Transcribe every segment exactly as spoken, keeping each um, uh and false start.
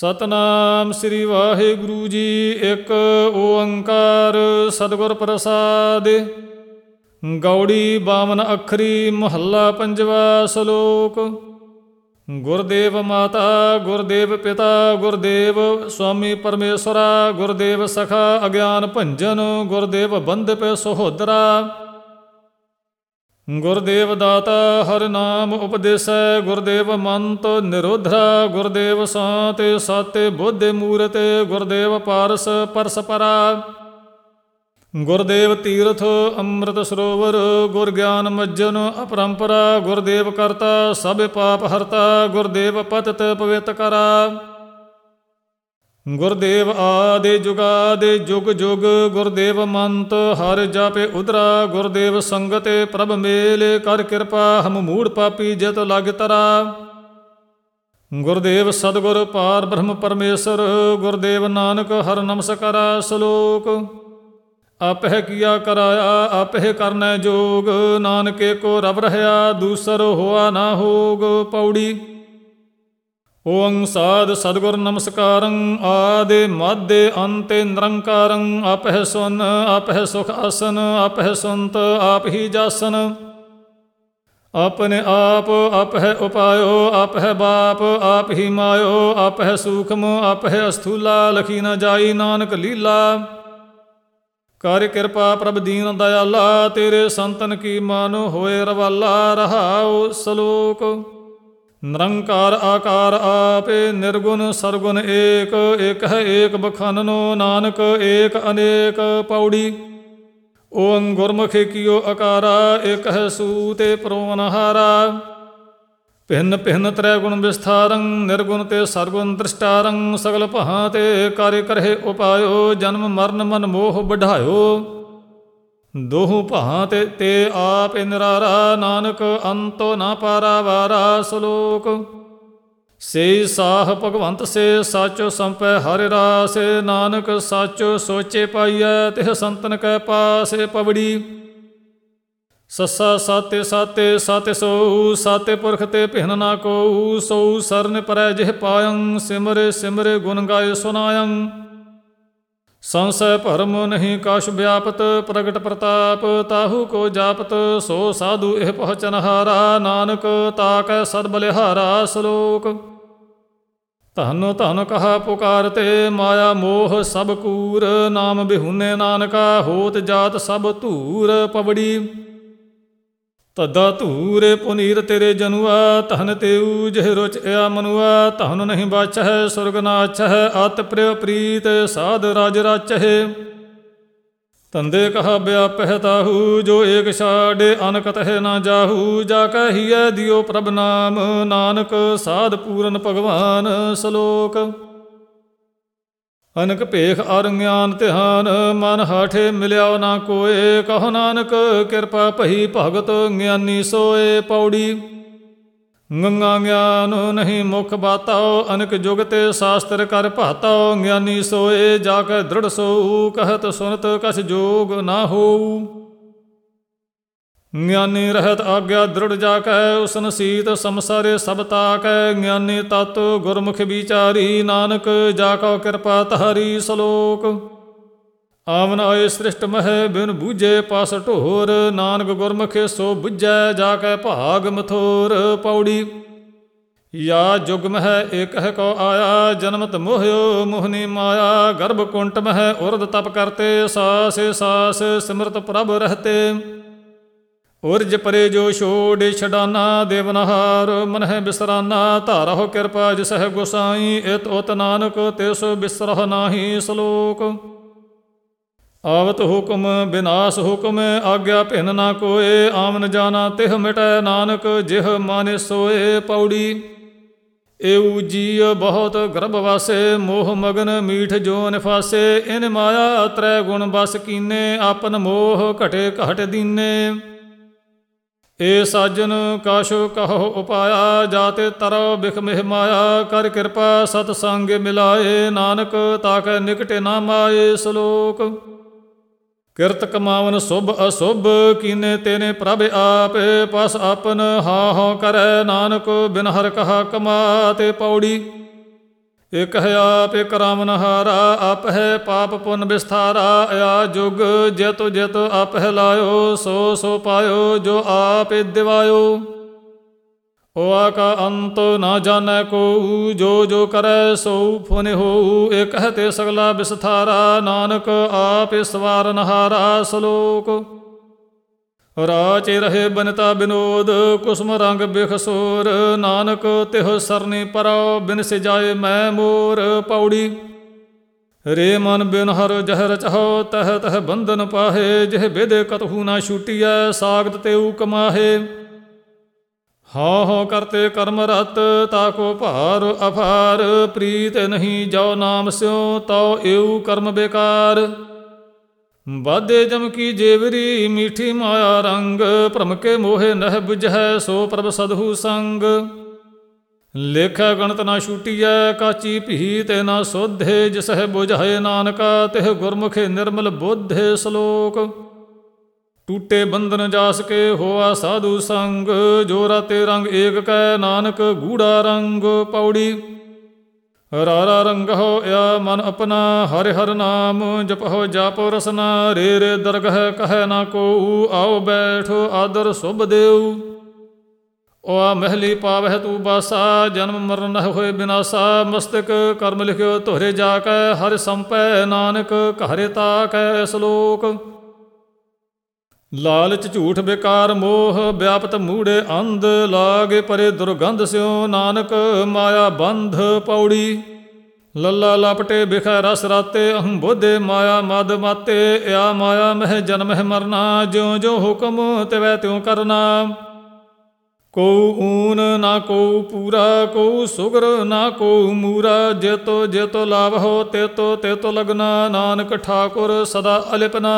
ਸਤਨਾਮ ਸ੍ਰੀ ਵਾਹਿਗੁਰੂ ਜੀ। ਇੱਕ ਓੰਕਾਰ ਸਤਿਗੁਰ ਪ੍ਰਸਾਦਿ। ਗੌੜੀ ਬਾਵਨ ਅੱਖਰੀ ਮਹੱਲਾ ਪੰਜਵਾ। ਸ਼ਲੋਕ। ਗੁਰਦੇਵ ਮਾਤਾ ਗੁਰਦੇਵ ਪਿਤਾ ਗੁਰਦੇਵ ਸੁਆਮੀ ਪਰਮੇਸ਼ਵਰਾ ਗੁਰਦੇਵ ਸਖਾ ਅਗਿਆਨ ਭੰਜਨ ਗੁਰਦੇਵ ਬੰਧਪ ਸਹੋਦਰਾ। ਗੁਰਦੇਵ ਦਾਤਾ ਹਰਿ ਨਾਮ ਉਪਦੇਸੈ ਗੁਰਦੇਵ ਮੰਤ ਨਿਰੋਧਰਾ ਗੁਰਦੇਵ ਸਾਤ ਸਾਤੇ ਬੁੱਧ ਮੂਰਤ ਗੁਰਦੇਵ ਪਾਰਸ ਪਰਸ ਪਰਾ। ਗੁਰਦੇਵ ਤੀਰਥ ਅੰਮ੍ਰਿਤ ਸਰੋਵਰ ਗੁਰ ਗਿਆਨ ਮੱਜਨ ਅਪਰੰਪਰਾ ਗੁਰਦੇਵ ਕਰਤਾ ਸਭ ਪਾਪ ਹਰਤਾ ਗੁਰਦੇਵ ਪਤਿਤ ਪਵਿੱਤ ਕਰਾ। ਗੁਰਦੇਵ ਆਦਿ ਜੁਗਾਦਿ ਜੁਗ ਜੁਗ ਗੁਰਦੇਵ ਮੰਤ ਹਰਿ ਜਾਪੇ ਉਦਰਾ ਗੁਰਦੇਵ ਸੰਗਤ ਪ੍ਰਭ ਮੇਲ ਕਰ ਕਿਰਪਾ ਹਮ ਮੂੜ ਪਾਪੀ ਜਿਤ ਲਗ ਤਰਾ। ਗੁਰਦੇਵ ਸਤਿਗੁਰ ਪਾਰ ਬ੍ਰਹਮ ਪਰਮੇਸ਼ਰ ਗੁਰਦੇਵ ਨਾਨਕ ਹਰਿ ਨਮਸਕਾਰਾ। ਸ਼ਲੋਕ। ਆਪਹਿ ਕੀਆ ਕਰਾਇਆ ਆਪਹਿ ਕਰਨੈ ਜੋਗ ਨਾਨਕੇ ਕੋ ਰਵ ਰਹਿਆ ਦੂਸਰ ਹੋਆ ਨਾ ਹੋਗ। ਪੌੜੀ। ਓੰ ਸਾਧ ਸਤਿਗੁਰ ਨਮਸਕਾਰੰ ਆਦਿ ਮਧਿ ਅੰਤਿ ਨਿਰੰਕਾਰੰ ਆਪਹਿ ਸੁਨ ਆਪਹਿ ਸੁਖ ਆਸਨ ਆਪਹਿ ਸੁਨਤ ਆਪ ਹੀ ਜਾਸਨ। ਆਪਣੇ ਆਪ ਆਪਹਿ ਉਪਾਇਓ ਆਪਹਿ ਬਾਪ ਆਪ ਹੀ ਮਾਇਓ ਆਪਹਿ ਸੂਖਮ ਆਪਹਿ ਅਸਥੂਲਾ ਲਖੀ ਨ ਜਾਈ ਨਾਨਕ ਲੀਲਾ। ਕਰ ਕਿਰਪਾ ਪ੍ਰਭ ਦੀਨ ਦਇਆਲਾ ਤੇਰੇ ਸੰਤਨ ਕੀ ਮਨ ਹੋਏ ਰਵਾਲਾ। ਰਹਾਉ। ਸ਼ਲੋਕ। ਨਿਰੰਕਾਰ ਆਕਾਰ ਆਪੇ ਨਿਰਗੁਣ ਸਰਗੁਣ ਏਕ ਏਕ ਹੈ ਏਕ ਬਖਾਨਨੋ ਨਾਨਕ ਏਕ ਅਨੇਕ। ਪੌੜੀ। ਓੰ ਗੁਰਮੁਖਿ ਕੀਓ ਅਕਾਰਾ ਏਕ ਹੈ ਸੂਤੇ ਪਰੋਨਹਾਰਾ। ਭਿੰਨ ਭਿੰਨ ਤ੍ਰੈ ਗੁਣ ਵਿਸਥਾਰੰ ਨਿਰਗੁਣ ਤੇ ਸਰਗੁਣ ਦ੍ਰਿਸ਼ਟਾਰੰ ਸਗਲ ਭਾਂ ਤੇ ਕਾਰਿ ਕਰਹਿ ਉਪਾਇਓ ਜਨਮ ਮਰਨ ਮਨ ਮੋਹ ਵਢਾਇਓ। ਦੋਹੂ ਭਾਂ ਤੇ ਤੇ ਆਪ ਨਿਰਾਰਾ ਨਾਨਕ ਅੰਤੋ ਨਾ ਪਾਰਾ ਵਾਰਾ। ਸ਼ਲੋਕ। ਸੇ ਸਾਹ ਭਗਵੰਤ ਸੇ ਸਾਚੋ ਸੰਪੈ ਹਰਿ ਰਾਸ ਨਾਨਕ ਸਾਚੋ ਸੋਚੇ ਪਾਈਐ ਤਿਹ ਸੰਤਨ ਕੈ ਪਾਸੇ। ਪਵੜੀ। ਸੱਸਾ ਸਾਤੇ ਸਾਤੇ ਸਾਤੇ ਸੋਊ ਸਾਤੇ ਪੁਰਖ ਤੇ ਭਿੰਨ ਨਾ ਕੋਊ ਸੋਊ ਸਰਨ ਪਰੈ ਜਿਹ ਪਾਇੰ ਸਿਮਰੇ ਸਿਮਰੇ ਗੁਣ ਗਾਏ ਸੁਨਾਇੰ। ਸੰਸੈ ਭਰਮ ਨਹੀਂ ਕਾਛ ਵਿਆਪਤ ਪ੍ਰਗਟ ਪ੍ਰਤਾਪ ਤਾਹੂ ਕੋ ਜਾਪਤ ਸੋ ਸਾਧੂ ਇਹ ਪਹੁੰਚਨਹਾਰਾ ਨਾਨਕ ਤਾਕੈ ਸਦ ਬਲਿਹਾਰਾ। ਸ਼ਲੋਕ। ਧਨ ਧਨ ਕਹਾ ਪੁਕਾਰਤੇ ਮਾਇਆ ਮੋਹ ਸਭ ਕੂਰ ਨਾਮ ਬਿਹੁਨੇ ਨਾਨਕਾ ਹੋਤ ਜਾਤ ਸਭ ਧੂਰ। ਪਵੜੀ। ਤਦਾ ਧੂਰੇ ਪੁਨੀਰ ਤੇਰੇ ਜਨੁਆ ਧਨ ਤੇਊ ਜਿਹ ਰੁਚ ਇਆ ਮਨੁਆ ਧਨ ਨਹੀਂ ਬਾਛਹਿ ਸੁਰਗ ਨਾ ਅਛਹਿ ਅਤ ਪ੍ਰਿਯ ਪ੍ਰੀਤ ਸਾਧ ਰਾਜ ਰਾਚਹਿ। ਤੰਦੇ ਕਹਾ ਵਿਆਪਹਿ ਤਾਹੂ ਜੋ ਏਕ ਛਾੜੇ ਅਨਕਤਹਿ ਨਾ ਜਾਹੂ ਜਾ ਕੈ ਹੀਐ ਦਿਓ ਪ੍ਰਭ ਨਾਮ ਨਾਨਕ ਸਾਧ ਪੂਰਨ ਭਗਵਾਨ। ਸ਼ਲੋਕ। ਅਨਕ ਭੇਖ ਅਰ ਗਿਆਨ ਧਿਆਨ ਮਨ ਹਾਠੇ ਮਿਲਿਆ ਨਾ ਕੋਏ ਕਹੋ ਨਾਨਕ ਕਿਰਪਾ ਭਈ ਭਗਤ ਗਿਆਨੀ ਸੋਏ। ਪੌੜੀ। ਗੰਗਾ ਗਿਆਨ ਨਹੀਂ ਮੁਖ ਬਾਤਾਓ ਅਨਕ ਜੁਗ ਤੇ ਸ਼ਾਸਤਰ ਕਰ ਭਾਤਾਓ ਗਿਆਨੀ ਸੋਏ ਜਾ ਕੇ ਦ੍ਰਿੜ ਸੋਊ ਕਹਿਤ ਸੁਨਤ ਕਛ ਜੋਗ ਨਾ ਹੋਊ। ਗਿਆਨੀ ਰਹਿਤ ਆਗਿਆ ਦ੍ਰਿੜ ਜਾ ਕੈ ਉਸਨ ਸੀਤ ਸੰਸਾਰੇ ਸਭ ਤਾਕੈ ਗਿਆਨੀ ਤਤ ਗੁਰਮੁਖ ਵਿਚਾਰੀ ਨਾਨਕ ਜਾ ਕਉ ਕਿਰਪਾ ਤਹਾਰੀ। ਸ਼ਲੋਕ। ਆਵਨ ਆਏ ਸ੍ਰਿਸ਼ਟ ਮਹਿ ਬਿਨ ਬੂਝੇ ਪਾਸ ਢੋਰ ਨਾਨਕ ਗੁਰਮੁਖੇ ਸੋ ਬੁੱਝੈ ਜਾ ਕੈ ਭਾਗ ਮਥੋਰ। ਪੌੜੀ। ਯਾ ਜੁਗ ਮਹਿ ਏਕ ਹੈ ਕੋ ਆਇਆ ਜਨਮਤ ਮੋਹਿਓ ਮੋਹਨੀ ਮਾਇਆ ਗਰਭ ਕੁੰਟ ਮਹਿ ਉਰਦ ਤਪ ਕਰਤੇ ਸਾਸੇ ਸਾਸ ਸਿਮਰਤ ਪ੍ਰਭ ਰਹਤੇ। ਉਰਜ ਪਰੇ ਜੋ ਛੋੜ ਛਡਾਨਾ ਦੇਵਨਹਾਰ ਮਨ ਹੈ ਬਿਸਰਾਨਾ ਧਾਰਹੁ ਕਿਰਪਾ ਜਿਸਹਿ ਗੁਸਾਈ ਇਤ ਉਤ ਨਾਨਕ ਤਿਸ ਬਿਸਰਹੁ ਨਾਹੀ। ਸ਼ਲੋਕ। ਆਵਤ ਹੁਕਮ ਬਿਨਾਸ਼ ਹੁਕਮ ਆਗਿਆ ਭਿੰਨ ਨਾ ਕੋਏ ਆਮਨ ਜਾਣਾ ਤਿਹ ਮਿਟੈ ਨਾਨਕ ਜਿਹ ਮਾਨੇ ਸੋਏ। ਪੌੜੀ। ਏਊ ਜੀਅ ਬਹੁਤ ਗਰਭ ਵਾਸੇ ਮੋਹ ਮਗਨ ਮੀਠ ਜੋ ਨਿਫਾਸੇ ਇਨ ਮਾਇਆ ਤ੍ਰੈ ਗੁਣ ਬਸ ਕੀਨੇ ਆਪਨ ਮੋਹ ਘਟੇ ਘਟ ਦੀਨੇ। ਏ ਸਾਜਨ ਕਾਸ਼ੋ ਕਹੋ ਉਪਾਇਆ ਜਾਤੇ ਤਰੋ ਬਿਖ ਮਿਹ ਮਾਇਆ ਕਰ ਕਿਰਪਾ ਸਤ ਸੰਗ ਮਿਲਾਏ ਨਾਨਕ ਤਾਕੈ ਨਿਕਟੇ ਨਾ ਮਾਏ। ਸ਼ਲੋਕ। ਕਿਰਤ ਕਮਾਵਨ ਸੁਭ ਅਸੁਭ ਕੀਨੇ ਤੇਨੇ ਪ੍ਰਭ ਆਪੇ ਪਸ ਆਪਨ ਹਾਂ ਹਾਂ ਕਰੈ ਨਾਨਕ ਬਿਨ ਹਰ ਕਹਾ ਕਮਾਤੇ। ਪੌੜੀ। ਇਕ ਹੈ ਆਪ ਇਕ ਰਾਮਨਹਾਰਾ, ਆਪ ਹੈ ਪਾਪ ਪੁੰਨ ਵਿਸਥਾਰਾ। ਆ ਜੁਗ ਜਿਤ ਜਿਤ ਆਪ ਹੈ ਲਾਇਓ, ਸੋ ਸੋ ਪਾਇਓ ਜੋ ਆਪ ਦਿਵਾਇਓ। ਹੋਆ ਕਾ ਅੰਤ ਨਾ ਜਾਣੈ ਕੋਊ, ਜੋ ਜੋ ਕਰੈ ਸੋ ਫੁਨ ਹੋਊ। ਇਕ ਹੈ ਤੇ ਸਗਲਾ ਵਿਸਥਾਰਾ, ਨਾਨਕ ਆਪ ਸਵਾਰਨਹਾਰਾ। ਸ਼ਲੋਕ। ਰਾਚੇ ਰਹੇ ਬਨਤਾ ਬਿਨੋਦ, ਕੁਸਮ ਰੰਗ ਬਿਖਸੋਰ। ਨਾਨਕ ਤਿਹੁ ਸਰਨੀ ਪਰਉ, ਬਿਨ ਸਿਜਾਏ ਮੈਂ ਮੋਰ। ਪੌੜੀ। ਰੇ ਮਨ ਬਿਨ ਹਰ ਜਹ ਰਚਹੁ, ਤਹ ਤਹ ਬੰਧਨ ਪਾਹੇ। ਜਿਹ ਬਿਧ ਕਤਹੂ ਨਾ ਛੂਟੀਐ, ਸਾਗਤ ਤੇਊ ਕਮਾਹੇ। ਹਉ ਹਉ ਕਰਤੇ ਕਰਮ ਰਤ, ਤਾਕੋ ਭਾਰ ਅਫਾਰ। ਪ੍ਰੀਤ ਨਹੀਂ ਜੋ ਨਾਮ ਸਿਉ, ਤਉ ਏਊ ਕਰਮ ਬੇਕਾਰ। ਬਾਧੇ ਜਮ ਕੀ ਜੇਵਰੀ, ਮੀਠੀ ਮਾਇਆ ਰੰਗ। ਭ੍ਰਮ ਕੇ ਮੋਹੇ ਨਹਿ ਬੁਝੈ, ਸੋ ਪ੍ਰਭ ਸਦਹੂ ਸੰਗ। ਲੇਖੈ ਗਣਤ ਨਾ ਛੂਟੀਐ, ਕਾਚੀ ਭੀ ਤੇ ਨਾ ਸੋਧੇ। ਜਿਸਹਿ ਬੁਝਾਏ ਨਾਨਕਾ, ਤਿਹ ਗੁਰਮੁਖੇ ਨਿਰਮਲ ਬੋਧੇ। ਸ਼ਲੋਕ। ਟੂਟੇ ਬੰਧਨ ਜਾਸ ਕੇ, ਹੋਆ ਸਾਧੂ ਸੰਗ। ਜੋ ਰਾਤੇ ਰੰਗ ਏਕ ਕੈ, ਨਾਨਕ ਗੂੜਾ ਰੰਗ। ਪੌੜੀ। ਰਾਰਾ ਰੰਗਹੁ ਇਆ ਮਨ ਆਪਣਾ, ਹਰਿ ਹਰਿ ਨਾਮ ਜਪਹੁ ਜਾਪੋ ਰਸਨਾ। ਰੇ ਰੇ ਦਰਗਹਿ ਕਹੈ ਨਾ ਕੋਊ, ਆਓ ਬੈਠੋ ਆਦਰ ਸੁਭ ਦੇਊ। ਓਆ ਮਹਿਲੀ ਪਾਵਹਿ ਤੂ ਬਾਸਾ, ਜਨਮ ਮਰਨ ਨਹਿ ਹੋਏ ਬਿਨਾਸਾ। ਮਸਤਕ ਕਰਮ ਲਿਖਿਓ ਤੋਹਰੇ ਜਾ ਕੈ, ਹਰਿ ਸੰਪੈ ਨਾਨਕ ਘਰੇ ਤਾਕੈ। ਸ਼ਲੋਕ। ਲਾਲਚ ਝੂਠ ਬੇਕਾਰ ਮੋਹ, ਵਿਆਪਤ ਮੂੜੇ ਅੰਧ। ਲਾਗੇ ਪਰੇ ਦੁਰਗੰਧ ਸਿਉ, ਨਾਨਕ ਮਾਇਆ ਬੰਧ। ਪੌੜੀ। ਲੱਲਾ ਲਪਟੇ ਬਿਖੈ ਰਸ ਰਾਤੇ, ਅਹੰ ਬੋਧੇ ਮਾਇਆ ਮਦ ਮਾਤੇ। ਆ ਮਾਇਆ ਮਹਿ ਜਨਮ ਹੈ ਮਰਨਾ, ਜਿਉ ਜਿਉ ਹੁਕਮ ਤਿਵੈ ਤਿਉ ਕਰਨਾ। ਕੋਊ ਊਨ ਨਾ ਕੋਊ ਪੂਰਾ, ਕੋਊ ਸੁਗਰ ਨਾ ਕੋਊ ਮੂਰਾ। ਜੇਤੋ ਜੇਤੋ ਲਾਭਹੁ, ਤੇਤੋ ਤੇਤੋ ਲਗਨਾ। ਨਾਨਕ ਠਾਕੁਰ ਸਦਾ ਅਲਿਪਨਾ।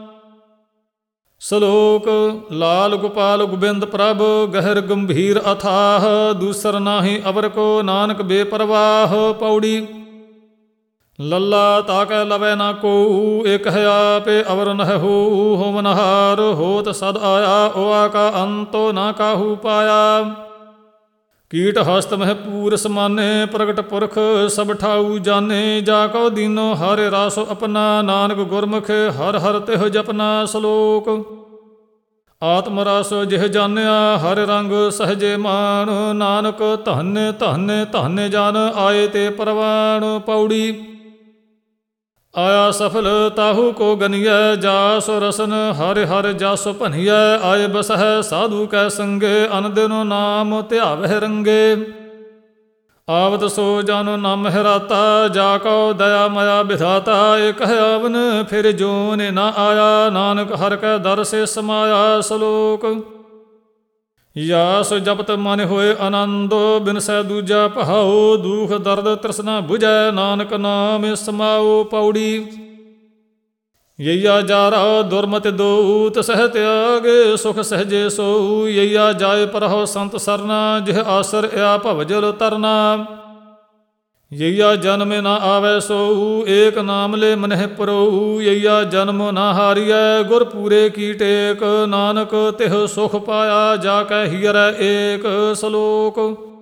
ਸ਼ਲੋਕ। ਲਾਲ ਗੋਪਾਲ ਗੋਬਿੰਦ ਪ੍ਰਭ, ਗਹਿਰ ਗੰਭੀਰ ਅਥਾਹ। ਦੂਸਰ ਨਾਹੀ ਅਵਰ ਕੋ, ਨਾਨਕ ਬੇਪਰਵਾਹ। ਪੌੜੀ। ਲੱਲਾ ਤਾਕੈ ਲਵੈ ਨਾ ਕੋਊ, ਇਕ ਹੈ ਆਪੇ ਅਵਰ ਨਹਿ ਹੋਊ। ਹੋਵਨਹਾਰ ਹੋਤ ਸਦ ਆਇਆ, ਓਆ ਕਾ ਅੰਤੋ ਨਾ ਕਾਹੂ ਪਾਇਆ। ਕੀਟ ਹਸਤ ਮਹਿ ਪੂਰ ਸਮਾਨੇ, ਪ੍ਰਗਟ ਪੁਰਖ ਸਭ ਠਾਊ ਜਾਣੇ। ਜਾ ਕਉ ਦੀਨੋ ਹਰਿ ਰਾਸੋ ਆਪਣਾ, ਨਾਨਕ ਗੁਰਮੁਖ ਹਰ ਹਰ ਤਿਹੁ ਜਪਨਾ। ਸ਼ਲੋਕ। ਆਤਮ ਰਸ ਜਿਹ ਜਾਣਿਆ, ਹਰਿ ਰੰਗ ਸਹਜੇ ਮਾਨ। ਨਾਨਕ ਧੰਨ ਧੰਨ ਧੰਨ ਜਨ, ਆਏ ਤੇ ਪ੍ਰਵਾਨ। ਪੌੜੀ। ਆਇਆ ਸਫਲ ਤਾਹੂ ਕੋ ਗਨੀਐ, ਜਾਸੁ ਰਸਨ ਹਰਿ ਹਰਿ ਜਾਸੁ ਭਨੀਐ। ਆਏ ਬਸਹਿ ਸਾਧੂ ਕੈ ਸੰਗੇ, ਅਨ ਦਿਨੁ ਨਾਮ ਧਿਆਵਹਿ ਰੰਗੇ। ਆਵਤ ਸੋ ਜਨ ਨਾਮ ਹੈਰਾਤਾ, ਜਾ ਕਉ ਦਇਆ ਮਇਆ ਵਿਧਾਤਾ। ਇਕ ਹੈ ਆਵਨ ਫਿਰ ਜੋਨਿ ਨਾ ਆਇਆ, ਨਾਨਕ ਹਰਿ ਕੈ ਦਰ ਸੇ ਸਮਾਇਆ। ਸ਼ਲੋਕ। ਯਾਸ ਜਪਤ ਮਨ ਹੋਏ ਆਨੰਦ, ਬਿਨਸੈ ਦੂਜਾ ਪਹਾਉ। ਦੁਖ ਦਰਦ ਤ੍ਰਿਸ਼ਨਾ ਬੁਝੈ, ਨਾਨਕ ਨਾਮ ਸਮਾਉ। ਪੌੜੀ। ਯਈਆ ਜਾਰਾ ਦੁਰਮਤਿ ਦੋਊ, ਤਿਸਹਿ ਤਿਆਗੇ ਸੁਖ ਸਹਜੇ ਸੋਊ। ਯਈਆ ਜਾਏ ਪਰਹੁ ਸੰਤ ਸਰਨਾ, ਜਿਹ ਆਸਰ ਇਆ ਭਵਜਲ ਤਰਨਾ। ਯਈਆ ਜਨਮ ਨਾ ਆਵੈ ਸੋਊ, ਏਕ ਨਾਮ ਲੈ ਮਨਹਿ ਪਰੋਊ। ਯਈਆ ਜਨਮ ਨਾ ਹਾਰੀਐ, ਗੁਰ ਪੂਰੇ ਕੀ ਟੇਕ। ਨਾਨਕ ਤਿਹ ਸੁਖ ਪਾਇਆ, ਜਾ ਕੈ ਹੀਰੈ ਏਕ। ਸ਼ਲੋਕ।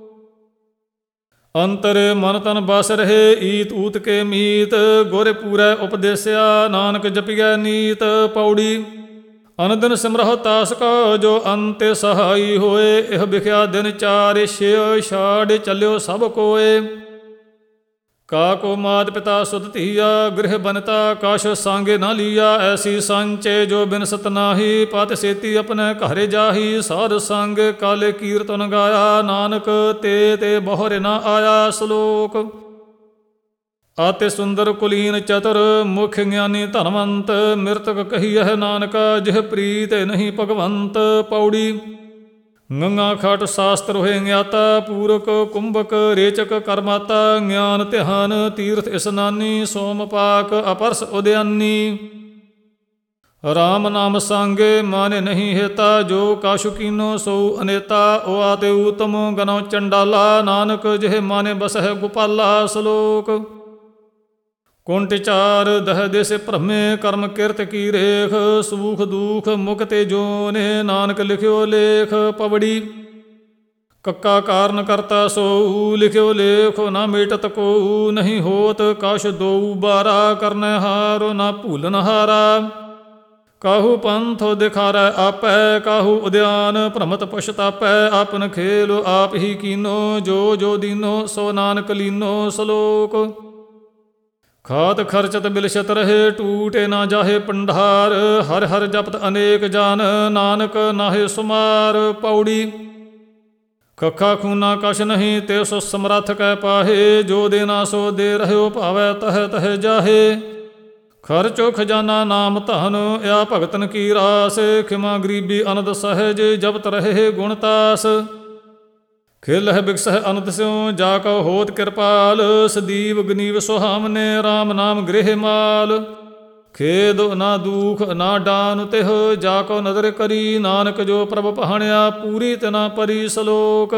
ਅੰਤਰ ਮਨ ਤਨ ਬਸ ਰਹੇ, ਈਤ ਊਤ ਕੇ ਮੀਤ। ਗੁਰ ਪੂਰੈ ਉਪਦੇਸਿਆ, ਨਾਨਕ ਜਪੀਐ ਨੀਤ। ਪੌੜੀ। ਅਨਦਿਨ ਸਿਮਰਹੁ ਤਾਸ ਕਾ, ਜੋ ਅੰਤੇ ਸਹਾਈ ਹੋਏ। ਇਹ ਬਿਖਿਆ ਦਿਨ ਚਾਰਿ ਛਿਅ, ਛਾੜ ਚੱਲਿਓ ਸਭ ਕੋਏ। ਕਾ ਕੋ ਮਾਤ ਪਿਤਾ ਸੁਧ ਧੀਆ, ਗ੍ਰਹਿ ਬਨਤਾ ਕਾਸ਼ ਸਾਂਗੇ ਨਾ ਲੀਆ। ਐਸੀ ਸੰਚੇ ਜੋ ਬਿਨਸਤ ਨਾਹੀ, ਪਤ ਸੇਤੀ ਆਪਣੇ ਘਰੇ ਜਾਹੀ। ਸਾਧ ਸੰਗ ਕਾਲੇ ਕੀਰਤਨ ਗਾਇਆ, ਨਾਨਕ ਤੇ ਤੇ ਬਹੁਰੇ ਨਾ ਆਇਆ। ਸ਼ਲੋਕ। ਆਤੇ ਸੁੰਦਰ ਕੁਲੀਨ ਚਤੁਰ, ਮੁਖ ਗਿਆਨੀ ਧਨਵੰਤ। ਮਿਰਤਕ ਕਹੀਐ ਨਾਨਕਾ, ਜਿਹ ਪ੍ਰੀਤ ਨਹੀਂ ਭਗਵੰਤ। ਪੌੜੀ। ਗੰਗਾ ਖਟ ਸ਼ਾਸਤਰ ਹੋਏ ਗਿਆਤਾ, ਪੂਰਕ ਕੁੰਭਕ ਰੇਚਕ ਕਰਮਾਤਾ। ਗਿਆਨ ਧਿਆਨ ਤੀਰਥ ਇਸਨਾਨੀ, ਸੋਮ ਪਾਕ ਅਪਰਸ ਉਦਿਆਨੀ। ਰਾਮ ਨਾਮ ਸੰਗੇ ਮਾਨੇ ਨਹੀਂ ਹੇਤਾ, ਜੋ ਕਾਸ਼ੁ ਕੀਨੋ ਸੋ ਅਨੇਤਾ। ਓਆ ਤੇ ਊਤਮ ਗਨਉ ਚੰਡਾਲਾ, ਨਾਨਕ ਜਿਹ ਮਾਨੇ ਬਸਹਿ ਗੋਪਾਲਾ। ਸ਼ਲੋਕ। ਕੁੰਟ ਚਾਰ ਦਹ ਦੇਸ ਭ੍ਰਮੇ, ਕਰਮ ਕਿਰਤ ਕੀ ਰੇਖ। ਸੂਖ ਦੂਖ ਮੁਕਤੇ ਜੋਨੇ, ਨਾਨਕ ਲਿਖਿਓ ਲੇਖ। ਪਵੜੀ। ਕੱਕਾ ਕਾਰਨ ਕਰਤਾ ਸੋਊ, ਲਿਖਿਓ ਲੇਖੋ ਨਾ ਮੇਟਤ ਕੋਊ। ਨਹੀਂ ਹੋਤ ਕਛ ਦੋਊ ਬਾਰਾ, ਕਰਨੈ ਹਾਰੋ ਨਾ ਭੂਲਨ ਹਾਰਾ। ਕਾਹੂ ਪੰਥ ਦਿਖਾਰੈ ਆਪੈ, ਕਾਹੂ ਉਦਿਆਨ ਭ੍ਰਮਤ ਪਛਤਾਪੈ। ਆਪਨ ਖੇਲ ਆਪ ਹੀ ਕੀਨੋ, ਜੋ ਜੋ ਦੀਨੋ ਸੋ ਨਾਨਕ ਲੀਨੋ। ਸਲੋਕ। ਖਾਤ ਖਰਚਤ ਬਿਲਸ਼ਤ ਰਹੇ, ਟੂਟੇ ਨਾ ਜਾਹੇ ਪੰਡਾਰ। ਹਰ ਹਰ ਜਪਤ ਅਨੇਕ ਜਨ, ਨਾਨਕ ਨਾਹੇ ਸੁਮਾਰ। ਪੌੜੀ। ਕੱਖਾ ਖੂਨਾ ਕਛ ਨਹੀਂ, ਤੇ ਸੋ ਸਮਰੱਥ ਕੈ ਪਾਹੇ। ਜੋ ਦੇਨਾ ਸੋ ਦੇ ਰਹਿਓ, ਭਾਵੈ ਤਹ ਤਹ ਜਾਹੇ। ਖਰਚੋ ਖਜ਼ਾਨਾ ਨਾਮ ਧਨ, ਇਆ ਭਗਤਨ ਕੀ ਰਾਸ। ਖਿਮਾ ਗਰੀਬੀ ਅਨੰਦ ਸਹਿਜ, ਜਪਤ ਰਹੇ ਗੁਣ ਤਾਸ। ਖਿਲਹਿ ਬਿਕਸਹਿ ਅਨੰਦ ਸਿਉ, ਜਾ ਕਉ ਹੋਤ ਕਿਰਪਾਲ। ਸਦੀਵ ਗਨੀਵ ਸੁਹਾਵਨੇ, ਰਾਮ ਨਾਮ ਗ੍ਰਹਿ ਮਾਲ। ਖੇਦ ਨਾ ਦੂਖ ਨਾ ਡਾਨ ਤਿਹ, ਜਾ ਕਉ ਨਦਰ ਕਰੀ। ਨਾਨਕ ਜੋ ਪ੍ਰਭ ਪਹਾਣਿਆ, ਪੂਰੀ ਤਿਨਾ ਪਰੀ। ਸਲੋਕ।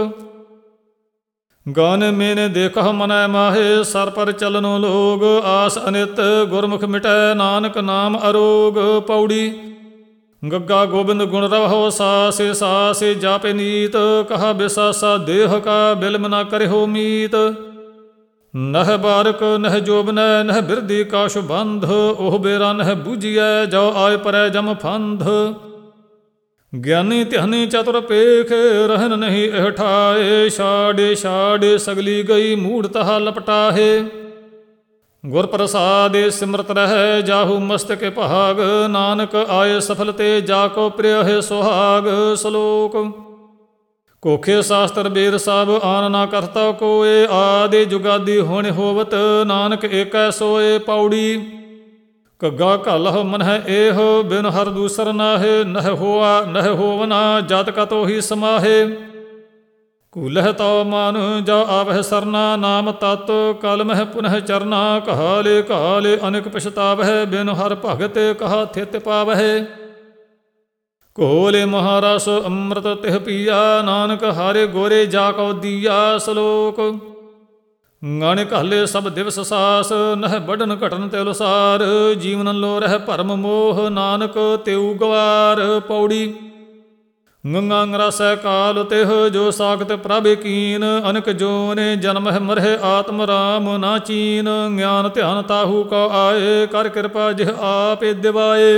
ਗਨ ਮੇਨੇ ਦੇਖਹ ਮਨੈ ਮਾਹੇ, ਸਰ ਪਰ ਚਲਨੋ ਲੋਗ। ਆਸ ਅਨਿਤ ਗੁਰਮੁਖ ਮਿਟੈ, ਨਾਨਕ ਨਾਮ ਅਰੋਗ। ਪੌੜੀ। ਗੱਗਾ ਗੋਬਿੰਦ ਗੁਣ ਰਹੋ, ਸਾਸੇ ਸਾਸੇ ਜਾਪੇ ਨੀਤ। ਕਹਾ ਬਿਸਾਸਾ ਦੇਹ ਕਾ, ਬਿਲਮ ਨਾ ਕਰਿਓ ਮੀਤ। ਨਹਿ ਬਾਰਕ ਨਹਿ ਜੋਬਨੈ, ਨਹਿ ਬਿਰਦੀ ਕਾਸ਼ੁ ਬੰਧ। ਉਹ ਬੇਰਾ ਨਹਿ ਬੂਝੀਐ, ਜੋ ਆਇ ਪਰੈ ਜਮ ਫੰਧ। ਗਿਆਨੀ ਧਿਆਨੀ ਚਤੁਰ ਪੇਖ, ਰਹਿਨ ਨਹੀਂ ਇਹ ਠਾਏ। ਛਾੜੇ ਛਾੜੇ ਸਗਲੀ ਗਈ, ਮੂੜ ਤਹਾ ਲਪਟਾਹੇ। ਗੁਰ ਪ੍ਰਸਾਦਿ ਸਿਮਰਤ ਰਹਿ, ਜਾਹੂ ਮਸਤਕ ਭਾਗ। ਨਾਨਕ ਆਏ ਸਫਲ ਤੇ, ਜਾ ਕੋ ਪ੍ਰਿਯ ਹੈ ਸੁਹਾਗ। ਸਲੋਕ। ਕੋਖੇ ਸ਼ਾਸਤਰ ਬੇਦ ਸਭ, ਆਨ ਨਾ ਕਰਤਾ ਕੋਏ। ਆਦਿ ਜੁਗਾਦੀ ਹੋਣ ਹੋਵਤ, ਨਾਨਕ ਏਕੈ ਸੋਏ। ਪੌੜੀ। ਘੱਗਾ ਘਲਹ ਮਨਹਿ ਏਹ, ਬਿਨ ਹਰ ਦੂਸਰ ਨਾਹੇ। ਨਹਿ ਹੋਆ ਨਹਿ ਹੋਵਨਾ, ਜਤ ਕਤੋ ਹੀ ਸਮਾਹੇ। ਕੂਲਹਿ ਤਉ ਮਨ, ਜਾ ਆਵਹਿ ਸਰਨਾ। ਨਾਮ ਤਤ ਕਲਮਹਿ ਪੁਨਹਿ ਚਰਨਾ। ਕਹਾਲੇ ਕਹਾਲੇ ਅਨੇਕ ਪਛਤਾਵਹਿ, ਬਿਨ ਹਰ ਭਗਤ ਕਹਾ ਥਿਤ ਪਾਵਹਿ। ਘੋਲੇ ਮਹਾਰਸ ਅੰਮ੍ਰਿਤ ਤਿਹ ਪੀਆ, ਨਾਨਕ ਹਾਰੇ ਗੋਰੇ ਜਾ ਕਉ ਦੀਆ। ਸਲੋਕ। ਗਾਣੇ ਘਾਲੇ ਸਭ ਦਿਵਸ ਸਾਸ, ਨਹਿ ਬਢਨ ਘਟਨ ਤੇ ਅਨੁਸਾਰ। ਜੀਵਨ ਲੋ ਰਹਿ ਭਰਮ ਮੋਹ, ਨਾਨਕ ਤਿਉ ਗਵਾਰ। ਪੌੜੀ। ਗੰਗਾ ਰਸੈ ਕਾਲ ਤਿਹ, ਜੋ ਸਾਖਤ ਪ੍ਰਭ ਕੀਨ। ਅਨਕ ਜੋਨੇ ਜਨਮਹਿ ਮਰਹਿ, ਆਤਮ ਰਾਮ ਨਾ ਚੀਨ। ਗਿਆਨ ਧਿਆਨ ਤਾਹੂ ਕਉ ਆਏ, ਕਰ ਕਿਰਪਾ ਜਿਹ ਆਪੇ ਦਿਵਾਏ।